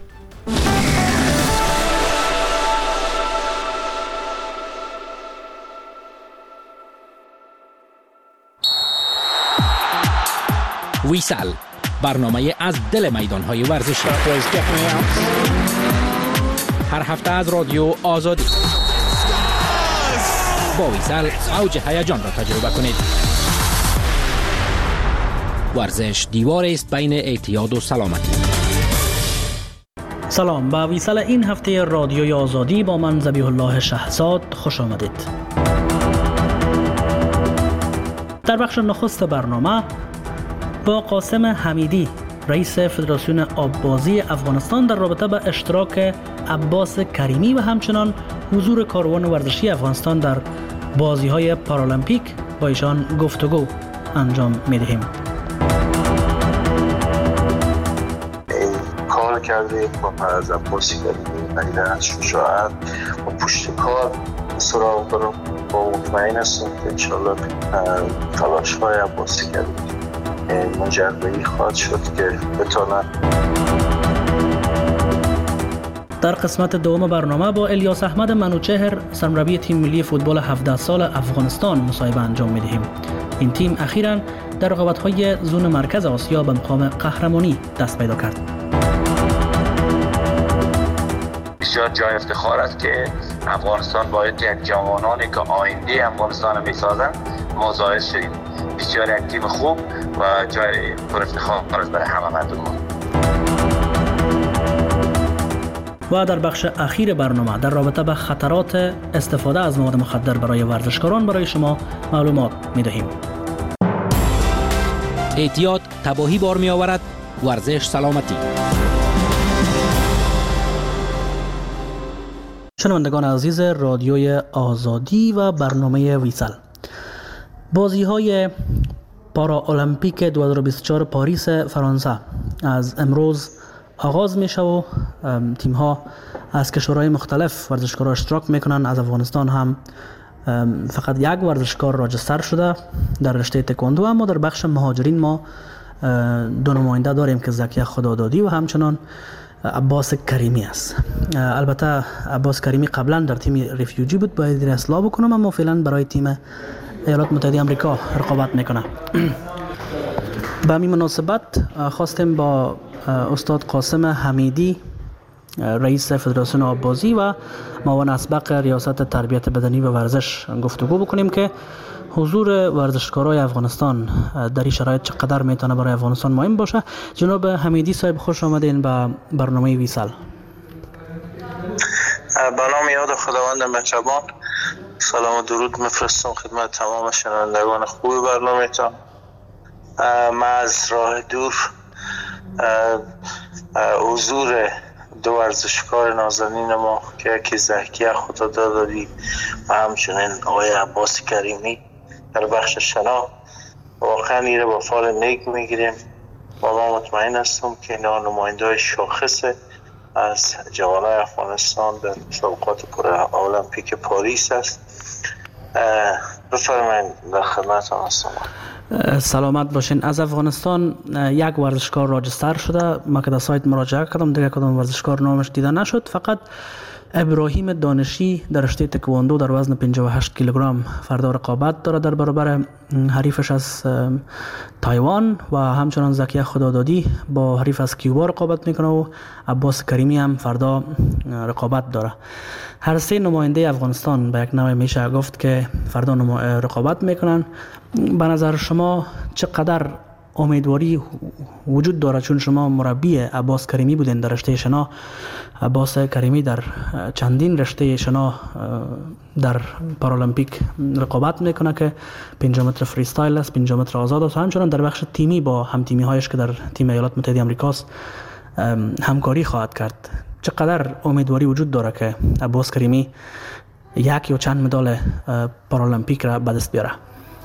ویسل، برنامه از دل میدان‌های ورزشی، هر هفته از رادیو آزادی. با ویسل اوج هیجان را تجربه کنید. ورزش دیوار است بین اعتیاد و سلامتی. سلام، به ویسل این هفته رادیوی آزادی با من ذبیح الله شهزاد خوش آمدید. در بخش نخست برنامه با قاسم حمیدی، رئیس فدراسیون آببازی افغانستان، در رابطه به اشتراک عباس کریمی و همچنان حضور کاروان ورزشی افغانستان در بازی‌های پارالمپیک با ایشان گفتگو انجام می‌دهیم. کار کردیم با از عباسی کریمی، نگیده از شجاعت و پشت کار سراغ دارم و مطمئن هستم که انشاءالله تلاش‌های عباسی کریمی مجربی خواهد شد که بتونن. در قسمت دوم برنامه با الیاس احمد منوچهر، سرمربی تیم ملی فوتبال 17 سال افغانستان، مصاحبه انجام می‌دهیم. این تیم اخیراً در رقابت‌های زون مرکز آسیا به مقام قهرمانی دست پیدا کرد. بسیار جای افتخار است که افغانستان باید یک جوانانی که آینده افغانستان می‌سازند ما ظاهر شدیم. بسیار یک تیم خوب و جای پر افتخار است برای همه مردم. و در بخش اخیر برنامه در رابطه با خطرات استفاده از مواد مخدر برای ورزشکاران برای شما معلومات می‌دهیم. احتیاط تباهی بار می آورد. ورزش سلامتی. شنوندگان عزیز رادیوی آزادی و برنامه ویسل، بازی‌های پارالمپیک 2024 پاریس فرانسه از امروز آغاز میشه و تیم‌ها از کشورهای مختلف ورزشکاران اشتراک میکنن. از افغانستان هم فقط یک ورزشکار راجستر شده در رشته تکواندو، اما در بخش مهاجرین ما دو نماینده داریم که زکیه خدادادی و همچنان عباس کریمی است. البته عباس کریمی قبلا در تیم ریفیوجی بود، باید دیر اصلاح بکنم، اما فعلا برای تیم ایالات متحده آمریکا رقابت میکنه. به همین مناسبت خواستیم با استاد قاسم حمیدی رئیس فدراسیون آببازی و معاون اسبق ریاست تربیت بدنی و ورزش گفتگو بکنیم که حضور ورزشکارای افغانستان در این شرایط چقدر میتونه برای افغانستان مهم باشه. جناب حمیدی صاحب خوش آمدین به برنامه ویسل. به نام یاد خداوند مهربان سلام و درود میفرستم خدمت تمام شنوندگان خوب برنامه تان. من از راه دور حضور دو ورزشکار نازنین ما که یکی زکیه خدادادی و همچنین آقای عباس کریمی در بخش شنا واقعا ایره با فال نیک میگیریم و ما مطمئن هستم که اینا نماینده شاخص از جوانای افغانستان در مسابقات پارالمپیک پاریس است. بفرمایید در خدمتتان هستم. سلامت باشین. از افغانستان یک ورزشکار راجستر شده، ما که در سایت مراجعه کردم دیگه کدام ورزشکار نامش دیده نشد، فقط ابراهیم دانشی در رشته تکواندو در وزن 58 کیلوگرم فردا رقابت داره در برابر حریفش از تایوان و همچنان زکیه خدادادی با حریف از کیوبا رقابت میکنه و عباس کریمی هم فردا رقابت داره. هر سه نماینده افغانستان به یک نوع میشه گفت که فردا رقابت میکنن. به نظر شما چقدر امیدواری وجود داره، چون شما مربی عباس کریمی بودین در رشته شنا؟ عباس کریمی در چندین رشته شنا در پارالمپیک رقابت میکنه که 5 متر فریستایل است، 5 متر آزاد است، همچنان در بخش تیمی با هم تیمی هایش که در تیم ایالات متحده آمریکاست همکاری خواهد کرد. چقدر امیدواری وجود داره که عباس کریمی یک یا چند مدال پارالمپیک را به دست بیاره؟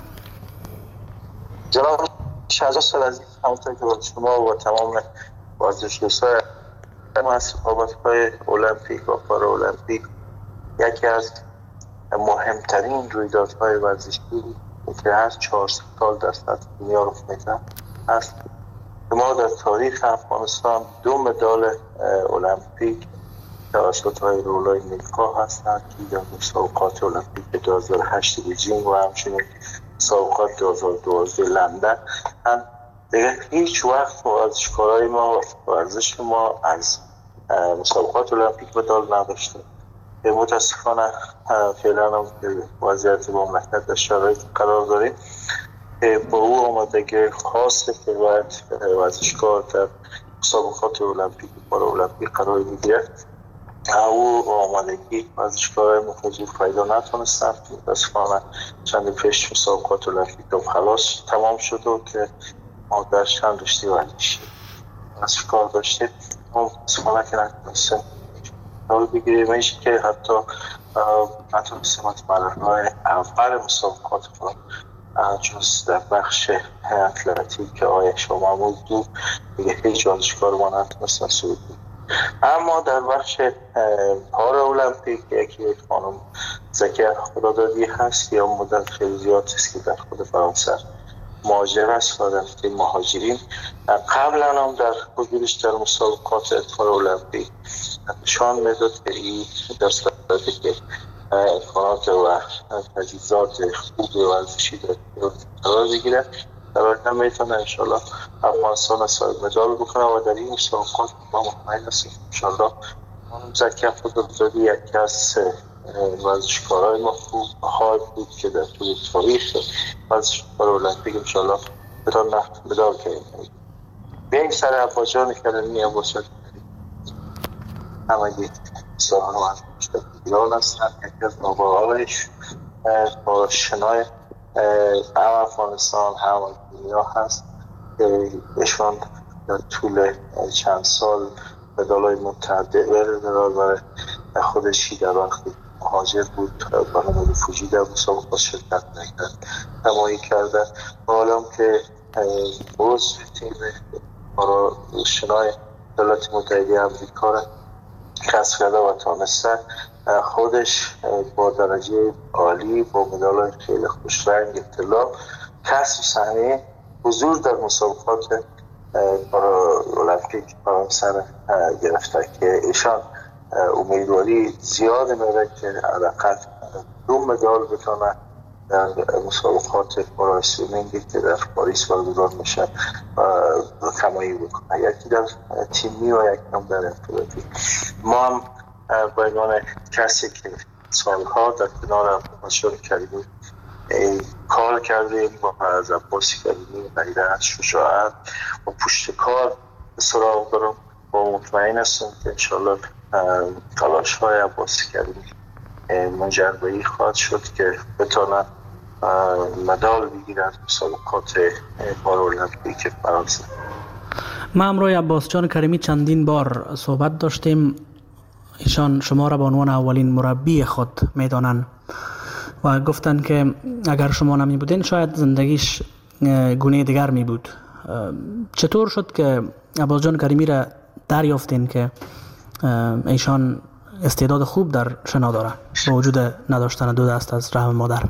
جناب شهزاد عزیز، همونطور که با شما و تمام ورزشکاران مسابقات‌های المپیک و پارالمپیک یکی از مهمترین رویدادهای ورزشی که هر 4 سال در سطح دنیا رخ میده است. ما در تاریخ افغانستان 2 مدال المپیک توسط های رولای نیلکا هستند که در مسابقات المپیک 2008 بیجینگ و همچنین مسابقات 2012 لندن هم دیگه هیچ وقت ورزشکارای ما و ورزش ما از مسابقات المپیک مدال نداشته. متاسفانه فعلا هم وضعیت مملکت در شرایط قرار داریم با او آمادگی خاص که باید ورزشکار در مسابقات المپیک و پارالمپیک قرار میگیره. او آمادگی ورزشکارای حضور پیدا نتونستن. متاسفانه چند پیش مسابقات المپیک خلاص تمام شد و که ما در چند رشته ورزشی ورزشکار داشتیم متاسفانه که نتونستیم حال بگیریم. ایش که حتی نتونستیم از مرحله اول مسابقات جز در بخش اتلتیک که آقای شما موضوع دیگه هیچ ورزشکار ما نتونستن صعود بود. اما در بخش پارالمپیک یکی خانم زکیه خدادادی هست یا مدت خیلی زیاد است که در خود فرانسه مهاجر است و در تیم مهاجرین قبلا هم در حضورش در مسابقات پارالمپیک نشان میداد که این در صورتی که امکانات و تجهیزات خوب ورزشی در قرار بگیره در آینده میتونه انشالله افغانستان صاحب مدال بکنه و در این مسابقات ما مطمئن هستیم انشالله زکی افرودزادی یکی از ورزشکارهای ما خوب خواهد بود که در طول تاریخ ورزشکار المپیک انشالله بتونه مدال کنیم. بیاییم سر عباس جان کریمی. عباس جان همگی سالان و ایران هستن. یکی از نابغه‌هایش با شنای هم افغانستان هم دنیا هست که ایشان در طول چند سال مدال‌های متعدد برای خودشی در وقتی مهاجر بود برای رفوجی در مسابقات شرکت نکرد تمایی کرده و حالا که عضو تیم شنای ایالات متحده آمریکا را کسب کرده و تانسته خودش با درجه عالی با مدال خیلی خوش رنگ اطلاع کسب صحنه حضور در مسابقات المپیک فرانسه گرفته که ایشان امیدواری زیاد میره که حداقل 2 مدال بتونه در مسابقات پارا سویمینگی که در پاریس برگزار میشه تمایی بکنه، یکی در تیمی و یکی هم در انفرادی. ما هم با عنوان کسی که سالها در کنار عباس جان کریمی کار کردیم با از عباس کریمی غیرت شجاعت و پشتکار سراغ دارم و مطمئن هستم که انشالله تلاش های عباس کریمی منجر به این خواهد شد که بتونه مدال بگیرد مسابقات پارالمپیک فرانسه. ما همراه عباس جان کریمی چندین بار صحبت داشتیم. ایشان شما را به عنوان اولین مربی خود میدانند و گفتن که اگر شما نمی بودین شاید زندگیش گونه دیگر می بود. چطور شد که عباس جان کریمی را دریافتین که ایشان استعداد خوب در شنا داره با وجود نداشتن 2 دست از رحم مادر؟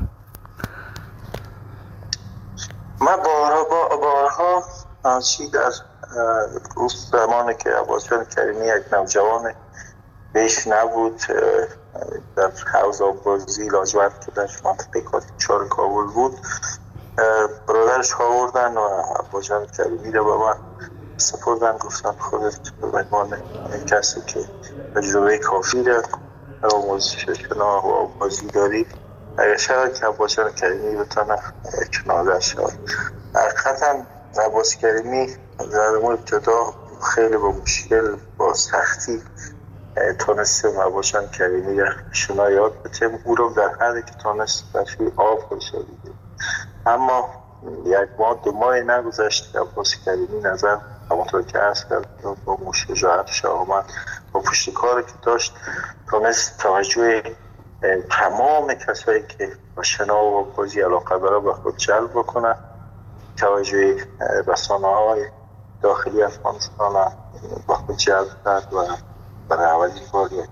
من بارها چی در روز زمانی که عباس جان کریمی یک نوجوان بیش نبود در حوض آبازی لاجورد که در منطقه کاتیچار کابل بود برادرش آوردن و عباس جان کریمی را به من سپردن، گفتن خودت به عنوان کسی که تجربه کافی را در آموزش شنا و آبازی داری اگر شاید که عباس جان کریمی بتونه کنار شد. حقیقتا عباس کریمی در ابتدا خیلی با مشکل با سختی تونستیم عباس جان کریمی را شنا یاد بتیم، او رو در حدی که تونست برشوی آب خودش بگیریم. اما 1 ماه 2 ماه نگذشت که عباس کریمی نظر همونطور که عرض کرد با شجاعتش آمد با پشت کاری که داشت تونست توجه تمام کسایی که با شنا و بازی علاقه داره به خود جلب بکنه، توجه رسانه‌های داخلی افغانستان به خود جلب کرد و برای اولین بار یک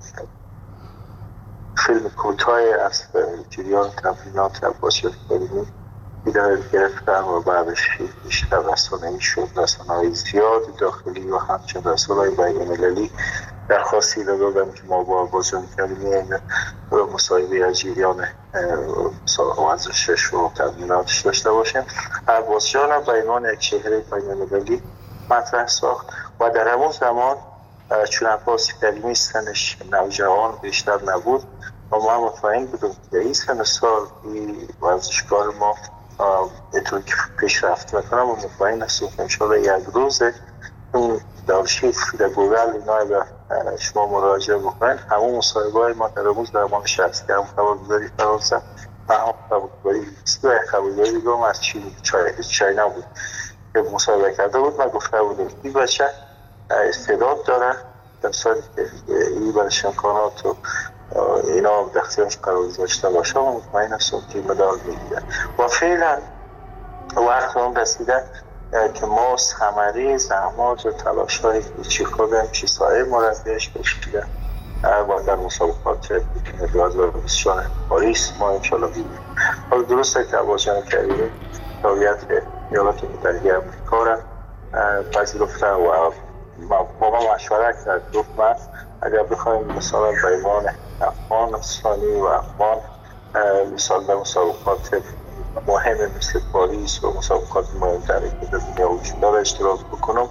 فیلم کوتاهی از جریان تمرینات عباس جان کریمی دیدار گرفتن و بعدش بیشتر رسانه‌ای شد، رسانه‌های زیاد داخلی و همچنین رسانه‌های بین‌المللی درخواستی دادن که ما با عباس جان کریمی مصاحبه از جریان ورزشش و تمریناتش داشته باشیم. عباس جان به عنوان یک چهره بین‌المللی مطرح ساخت و در همون زمان چون عباس کریمی سنش نوجوان بیشتر نبود و ما مطمئن بودم که این سن سال ورزشکار ما اینطور که پیشرفت میکنم و مطمئن هستم که انشاءالله یک روز اون دارشیف در گوگل اینا به شما مراجعه بکنید. همون مصاحبه های ما در روز درمان شخصی که هم خبرگزاری فرانسه و هم خبرگزاری دیگه هم از چاینا بود که مصاحبه کرده بود. من گفته بودم این بچه استعداد داره، در سالی که این برش امکانات و اینا در اختیارش قرار داشته باشه و مطمئن هستم که مدال میگیره و فعلا وقت هم رسیده که ما ثمره زحمات و تلاش های چی خودم چی سایه مربیش کشیده و در مسابقات 2024 پاریس ما انشالله بگیریم. حالا درسته که عباس جان کریمی تابعیت ایالات متحده آمریکا را پذیرفته و با ما مشورت کرد. گفت من اگر بخوایم مثلا به عنوان افغانستانی و افغان مثال در مسابقات مهم مثل پاریس و مسابقات مهمتری که در دنیا وجود داره اشتراک بکنم.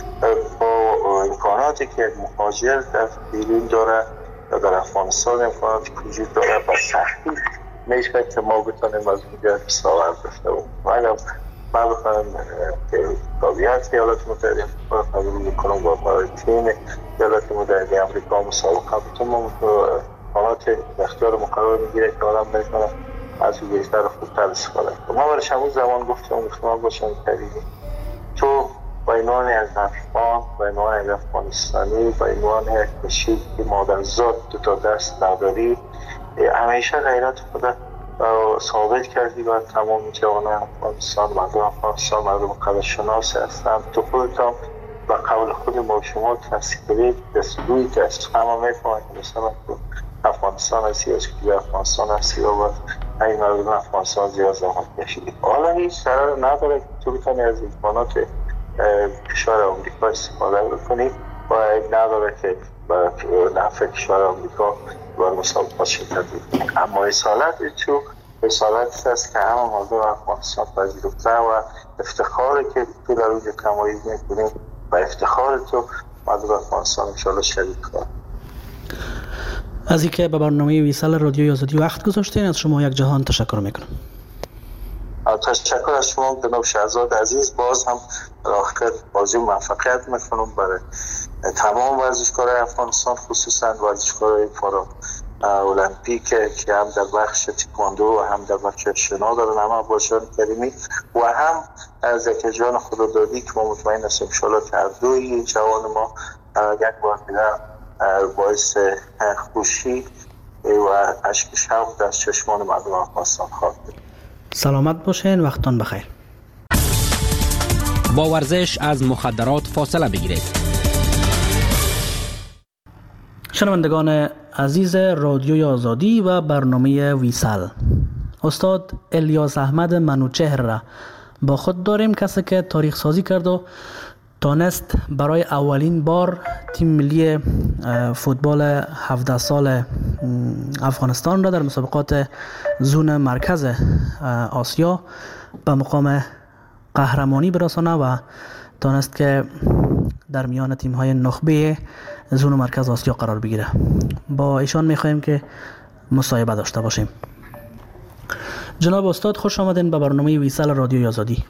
با امکاناتی که مهاجر در بیرون داره و در افغانستان امکاناتی که وجود داره با سختی میشه که ما بتونیم از اونجا استفاده داشته باشیم. من بخواهم که تابعیت ایالات متحده قبول بکنم با برای تیم ایالات متحده امریکا مسابقه بتونم امکانات اختیار مقرر میگیره که آدم میتونه از او بیشتر خوبتر استفاده کنم. ما برش همون زمان گفتم احتمال باشم کردیم تو با عنوان از افغان، با عنوان از افغانستانی، با عنوان یک کشید که مادرزاد دو تا دست نداری، همیشه غیرت خود ثابت کردی و تمام جوانان افغانستان، مردم افغانستان مردم قدرشناس هستند. تو خودت هم و قول خود ما شما تصدیقی دستگویی که از همه میفهمید که مثلا افغانستان هستی از که افغانستان هستی و این مردم افغانستان زیاد زحمت کشیدی. حالا هیچ ضرر نداره که تو بتونی از امکانات کشور آمریکا استفاده بکنی و نداره که با نفع کشور آمریکا بر مسابقات شرکت بکنی. اما رسالت تو رسالت است که همه مردم افغانستان پذیرفته و افتخاری که تو در اونجا کمایی میکنیم و افتخار تو مردم افغانستان انشاءالله شریک کنیم. از اینکه به برنامه ویسال رادیوی آزادی وقت گذاشتین از شما یک جهان تشکر میکنم. تشکر از شما جناب شهزاد عزیز. باز هم آخر بازی موفقیت میکنم برای تمام ورزشکارای افغانستان، خصوصا ورزشکارای پارا المپیک که هم در بخش تکواندو و هم در بخش شنا دارن، همه باشان کریمی و هم از جان خدادادی که ما مطمئن هستیم انشاءالله که هر دوی جوان ما یک بار دیگر باعث خوشی و اشک شوق در چشمان مردم افغانستان خواهد بود. سلامت باشین، وقتتان بخیر. با ورزش از مخدرات فاصله بگیرید. شنوندگان عزیز رادیوی آزادی و برنامه ویسال، استاد الیاس احمد منوچهر را با خود داریم، کسی که تاریخ سازی کرد و تانست برای اولین بار تیم ملی فوتبال 17 سال افغانستان را در مسابقات زون مرکز آسیا به مقام قهرمانی برسانه و تانست که در میان تیم‌های نخبه زون مرکز آسیا قرار بگیره. با ایشان می‌خواهیم که مصاحبه داشته باشیم. جناب استاد خوش آمدین به برنامه ویسال رادیوی آزادی.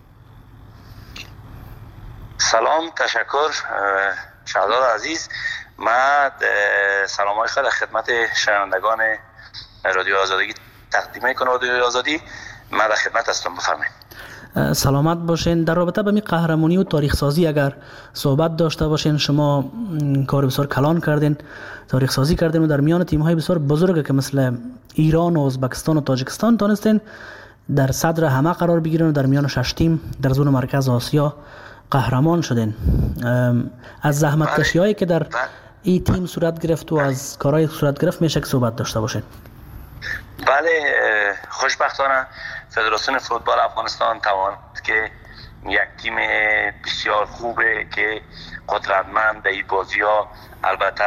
سلام، تشکر شهزاد عزیز. من سلامای خیر خدمت شنوندگان رادیو آزادی تقدیم میکنم. رادیو آزادی، من در خدمت هستم، بفرمایید. سلامت باشین. در رابطه با می قهرمانی و تاریخ سازی اگر صحبت داشته باشین، شما کار بسیار کلان کردین، تاریخ سازی کردین و در میان تیم های بسیار بزرگ که مثل ایران و ازبکستان و تاجیکستان تانستین در صدر همه قرار بگیرین و در میان 6 تیم در زون مرکز آسیا قهرمان شدین. از زحمت کشی هایی که در این تیم صورت گرفت و از کارهای صورت گرفت میشه که صحبت داشته باشین. بله، خوشبختانه فدراسیون فوتبال افغانستان تواند که یک تیم بسیار خوبه که قدرتمند در این بازی ها البته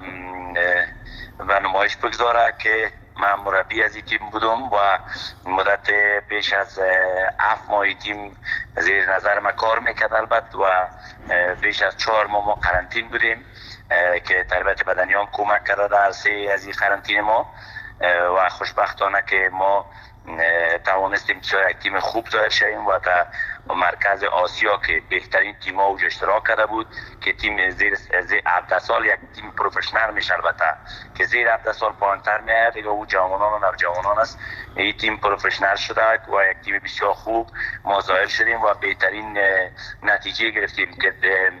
و نمایش بگذاره که من مربی از این تیم بودم و مدت بیش از 7 ماه تیم زیر نظر ما کار میکرد البته و بیش از 4 ماه ما قرنطین بودیم که تربیت بدنی هم کمک کرده در عرصه از این قرنطین ما و خوشبختانه که ما توانستیم یک تیم خوب ظاهر شویم و در مرکز آسیا که بهترین تیم ها اشتراک کرده بود که تیم زیر 17 سال یک تیم پروفشنال میشه، البته که زیر 17 سال پایینتر میاد دیگه او جوانان و نوجوانان است. این تیم پروفشنال شده و یک تیم بسیار خوب ما ظاهر شدیم و بهترین نتیجه گرفتیم که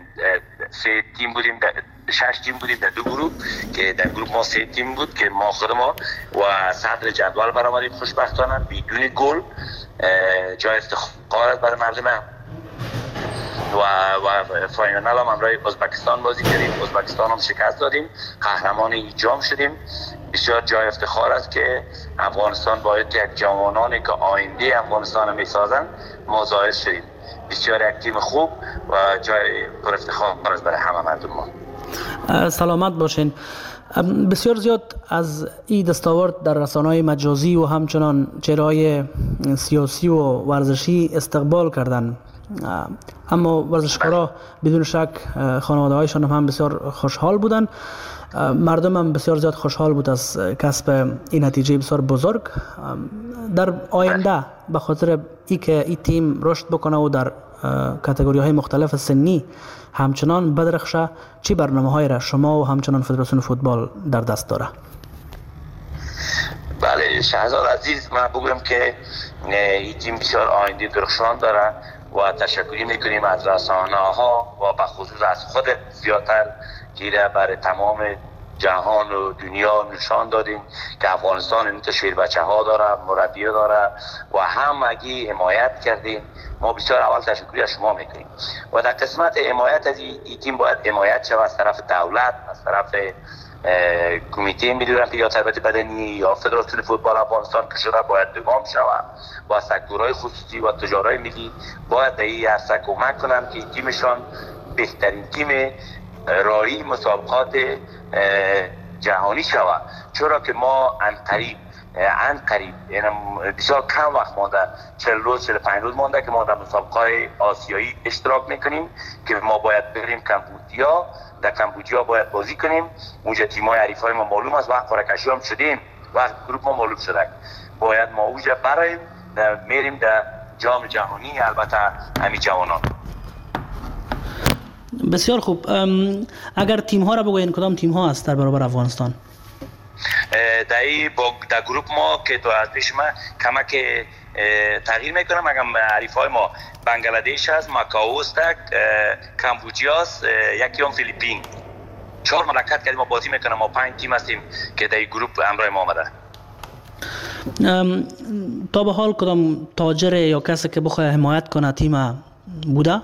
6 تیم بودیم در 2 گروه که در گروه ما 3 تیم بود که ما خود ما و صدر جدول برآمدیم خوشبختانه بدون گل. جای افتخار برای مردم و فاینال هم امروز ازبکستان بازی کردیم، ازبکستان هم شکست دادیم، قهرمان جام شدیم. بسیار جای افتخار است که افغانستان باید یک جوانانی که آینده افغانستان میسازن ما ظاهر شدیم. بسیار یک تیم خوب و جای پر افتخار است برای همه مردم ما. سلامت باشین. بسیار زیاد از این دستاورد در رسانه‌های مجازی و همچنان چهره‌های سیاسی و ورزشی استقبال کردند، اما ورزشکارا بدون شک خانواده‌هایشان هم بسیار خوشحال بودند. مردم هم بسیار زیاد خوشحال بود از کسب این نتیجه بسیار بزرگ. در آینده به خاطر اینکه این تیم رشد بکنه و در کاتگوری‌های مختلف سنی همچنان بدرخشه، چی برنامه‌هایی را شما و همچنان فدراسیون فوتبال در دست داره؟ بله شهزاد عزیز، من بگم که این تیم بسیار آینده درخشان داره و تشکری میکنیم از رسانه‌ها و به خصوص از خود زیادتر که برای تمام جهان و دنیا نشان دادیم که افغانستان این تشویر بچه ها داره، مربی داره و همگی حمایت کردیم. ما بسیار اول تشکری از شما میکنیم و در قسمت حمایت از این تیم باید حمایت شود از طرف دولت، از طرف کمیته ملی المپیک تربیت بدنی یا فدراسیون فوتبال افغانستان که شده باید دوام شود و سکتورهای خصوصی و تجارای ملی باید در این عرصه کمک کنند که تیمشان بهترین تیم راهی مسابقات جهانی شود، چرا که ما ان قریب بسیار کم وقت مانده، 40 روز 45 روز مانده که ما در مسابقات آسیایی اشتراک میکنیم که ما باید بریم کمبودیا. در کمبودیا باید بازی کنیم. اونجا تیم‌های حریفای ما معلوم است، وقت قرعه‌کشی هم شدیم، وقت گروه ما معلوم شده، باید ما اونجا برایم میریم در جام جهانی، البته همین جوانان. بسیار خوب. اگر تیم ها را بگوین کدام تیم ها است در برابر افغانستان؟ در گروه ما که تو از پیش ما کمک تغییر میکنم، اگر حریفای ما بنگلادش است، ماکائو است، کمبودیا است، یکی هم فیلیپین. 4 مرکت کردیم ما بازی میکنم. ما 5 تیم هستیم که در این گروه همراه ما آمده. تا به حال کدام تاجر یا کسی که بخواد حمایت کنه تیم بوده؟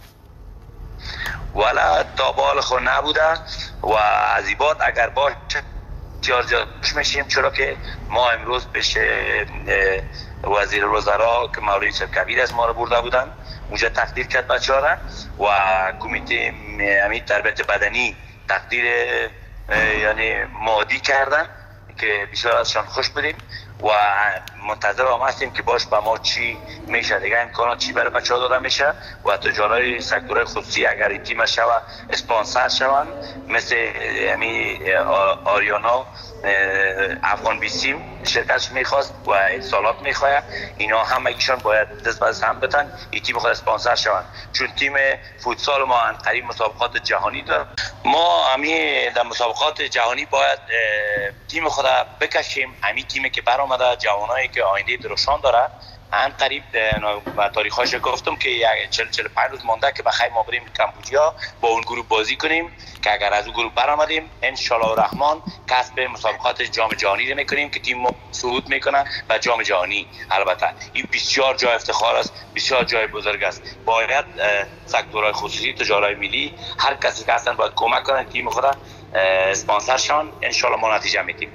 ولی تا بال خود نبوده و از این بعد اگر باشه جارجاش میشیم، چرا که ما امروز پیش وزیر وزرا که مولوی کبیر از ما رو برده بودن، اونجا تقدیر کرد بچه ها را و کمیته امید تربیت بدنی تقدیر یعنی مادی کردن که بسیار ازشان خوش بودیم و منتظر هم هستیم که باش با ما چی میشه، دیگه امکانات چی برای بچه ها داده میشه و تجارای سکتورهای خصوصی اگر این تیم شوه اسپانسر شوند مثل آریانا افغان بیسیم شرکتش میخواست و اتصالات میخواه، اینا هم ایشان باید دست به دست هم بتن این تیم خود اسپانسر شوند، چون تیم فوتسال ما قریب مسابقات جهانی داره. ما همین در مسابقات جهانی باید تیم خود بکشیم، همین تیمی که برآمده، جوانایی که آینده درخشان داره. ان قریب و تاریخش گفتم که 40-45 روز مونده که بخیر ما بریم کمبودیا با اون گروه بازی کنیم که اگر از اون گروه برآمدیم ان شاء الله الرحمن کسب مسابقات جام جهانی رو میکنیم که تیم صعود میکنه و جام جهانی. البته این بسیار جای افتخار است، بسیار جای بزرگ است. باید سکتورهای خصوصی، تجارای ملی، هر کسی که هستن باید کمک کنن تیم خود اسپانسر شون، ان شاء الله ما نتیجه میگیریم.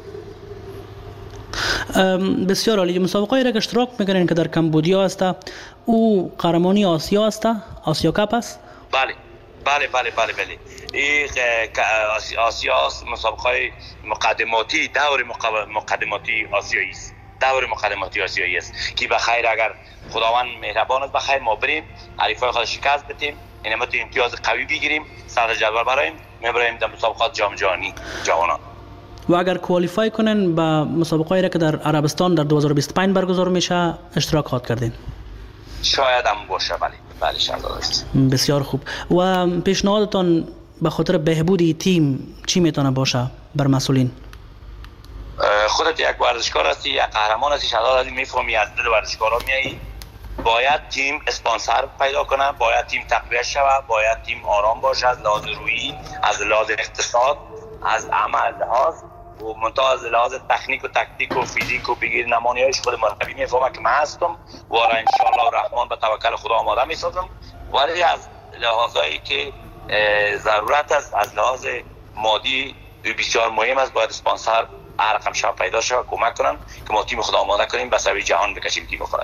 بسیار عالی. مسابقه را که اشتراک میکنین که در کمبودیا است، او قهرمانی آسیا است، آسیا کاپ است؟ بله. این آسیا است، مسابقه مقدماتی، دور مقدماتی آسیایی است. دور مقدماتی آسیایی است که بخیر اگر خداوند مهربان است بخیر ما بریم حریفای خود شکست بدیم، اینم تو امتیاز قوی بگیریم، صدر جدول برایم میبریم در مسابقات جام جهانی جوانان. و اگر کوالیفای کنن به مسابقه‌ای را که در عربستان در 2025 برگزار میشه اشتراک خواهد کردین؟ شاید هم باشه. بله شهزاده است. بسیار خوب. و پیشنهادتان به خاطر بهبودی تیم چی میتونه باشه بر مسئولین؟ خودت یک ورزشکار هستی، یک قهرمان هستی شهزاده، میفهمی از دل ورزشکارا میایی. باید تیم اسپانسر پیدا کنه، باید تیم تقویت شود، باید تیم آرام باشه از لحاظ روحی، از لحاظ اقتصاد، از عمل لحاظ و منتها از لحاظ تکنیک و تکتیک و فیزیک و بگیر نمانی‌هایش خود مربی میفهمه که من هستم و را ان شاء الله الرحمن به توکل خدا آماده میسازم. ولی از لحاظایی که ضرورت است از لحاظ مادی بسیار مهم است، باید اسپانسر هر رقم شب پیدا شود کمک کنن که ما تیم خدا آماده کنیم به سوی جهان بکشیم تیم خود.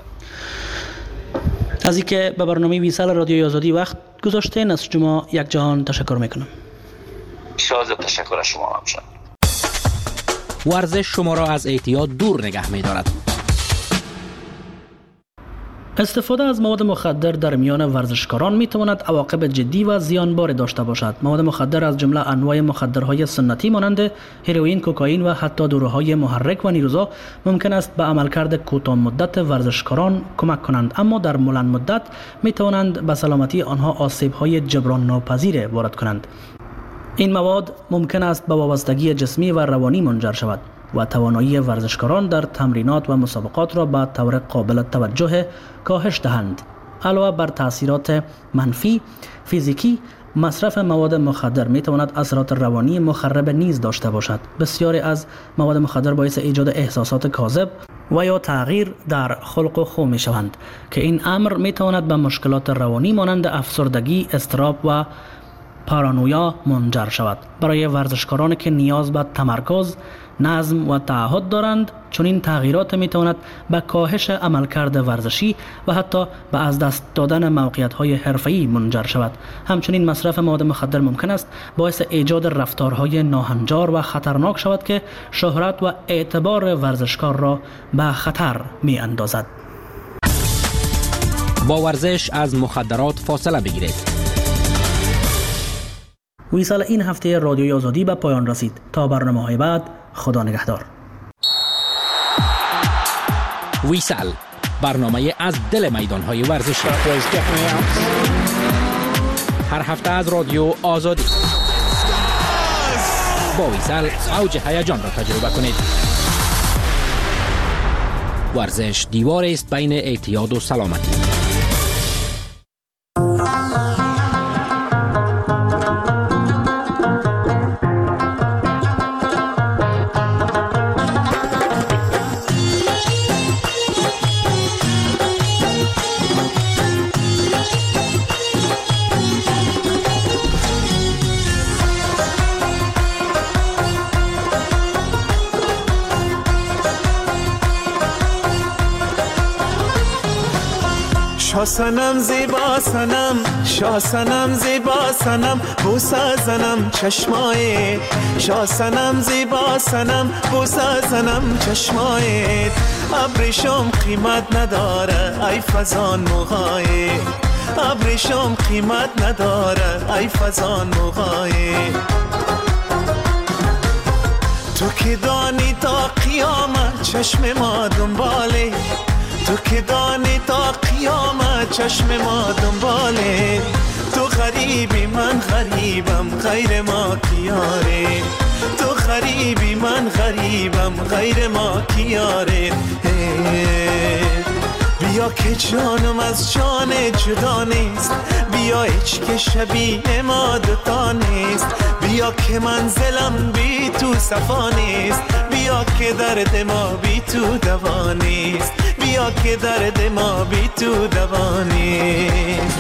از اینکه به برنامه ویسال رادیوی آزادی وقت گذاشتین از شما یک جهان تشکر میکنم. شاد تشکر از شما همچنان. ورزش شما را از اعتیاد دور نگه می دارد. استفاده از مواد مخدر در میان ورزشکاران می تواند عواقب جدی و زیانبار داشته باشد. مواد مخدر از جمله انواع مخدرهای سنتی مانند هروئین، کوکائین و حتی داروهای محرک و نیروزا ممکن است به عملکرد کوتاه مدت ورزشکاران کمک کنند، اما در بلند مدت می توانند به سلامتی آنها آسیب‌های جبران ناپذیر وارد کنند. این مواد ممکن است به وابستگی جسمی و روانی منجر شود و توانایی ورزشکاران در تمرینات و مسابقات را به طور قابل توجه کاهش دهند. علاوه بر تاثیرات منفی فیزیکی، مصرف مواد مخدر می تواند اثرات روانی مخرب نیز داشته باشد. بسیاری از مواد مخدر باعث ایجاد احساسات کاذب و یا تغییر در خلق و خو می شوند که این امر می تواند به مشکلات روانی مانند افسردگی، اضطراب و پارانویا منجر شود. برای ورزشکاران که نیاز به تمرکز، نظم و تعهد دارند، چون این تغییرات می تواند به کاهش عملکرد ورزشی و حتی به از دست دادن موقعیت‌های حرفه‌ای منجر شود. همچنین مصرف مواد مخدر ممکن است باعث ایجاد رفتارهای ناهنجار و خطرناک شود که شهرت و اعتبار ورزشکار را به خطر می اندازد. با ورزش از مخدرات فاصله بگیرید. ویسال این هفته رادیوی آزادی به پایان رسید. تا برنامه‌های بعد، خدا نگهدار. ویسال، برنامه از دل میدان‌های ورزشی. هر هفته از رادیو آزادی. با ویسال اوج هیجان را تجربه کنید. ورزش دیواری است بین اعتیاد و سلامتی. شاسنم زیبا سنم، شاسنم زیبا سنم، بوسه زنم چشمایت. شاسنم زیبا سنم، بوسه زنم چشمایت. ابریشم قیمت نداره ای فزان موهایت. ابریشم قیمت نداره ای فزان موهایت. تو که دانی تا قیامت چشم ما دنباله. تو که دانی تا قیامت چشم ما دنباله. تو غریبی من غریبم غیر ما کیاره. تو غریبی من غریبم غیر ما کیاره. بیا که جانم از جان جدا نیست. بیا هیچ که شبیه ما دوتا نیست. بیا که منزلم بی تو صفا نیست. بیا که درد ما بی تو دوا نیست. بیا که درد ما بی تو دوا نیست.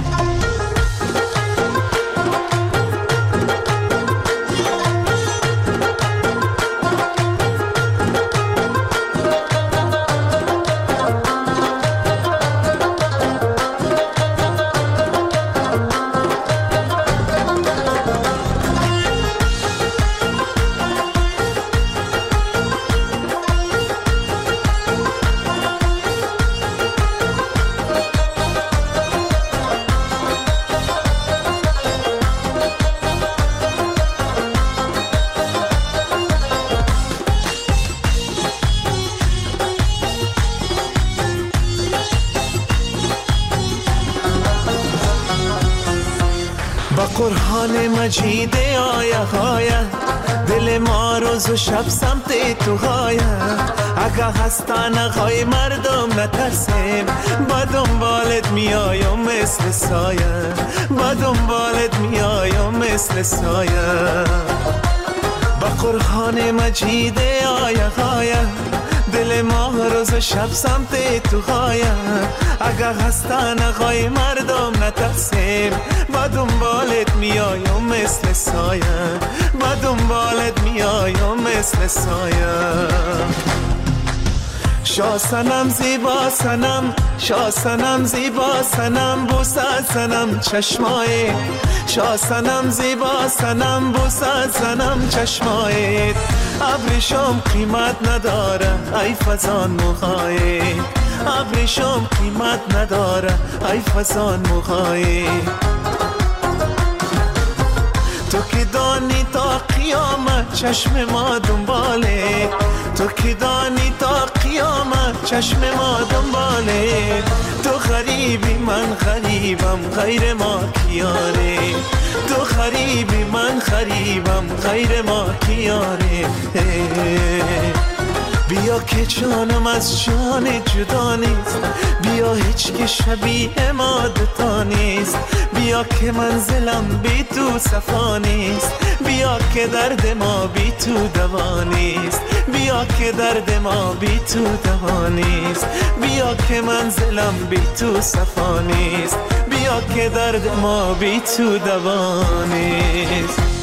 قرآن مجید آیه آیه دل ما روز و شب سمت تو غایه. اگه هستن غای مردم نترسیم با دنبالت میایم مثل سایه. با دنبالت میایم مثل سایه. با قرآن مجید آیه آیه دل ما روز و شب سمت تو غایه. اگه هستن غای مردم نترسیم با دنبالت میایم مثل سایه. با دنبالت میایم مثل سایه. شاسنم زیبا سنم، شاسنم زیبا سنم، بوسه زنم چشمایت. شاسنم زیبا سنم، بوسه زنم چشمایت. ابرشم قیمت نداره ای فزان موهای، ابرشم قیمت نداره ای فزان موهای. تو که دانی تا قیامت چشم ما دنباله، تو که دانی تا قیامت چشم ما دنباله. تو غریبی من غریبم غیر ما کیاره، تو غریبی من غریبم غیر ما کیاره. بیا که جانم از جان جدا نیست، بیا هیچ که شبیه ما دوتا نیست. بیا که منزلم بی تو صفا نیست، بیا که درد ما بی تو دوا نیست. بیا که درد ما بی تو دوا نیست، بیا که منزلم بی تو صفا نیست. بیا که درد ما بی تو دوا نیست.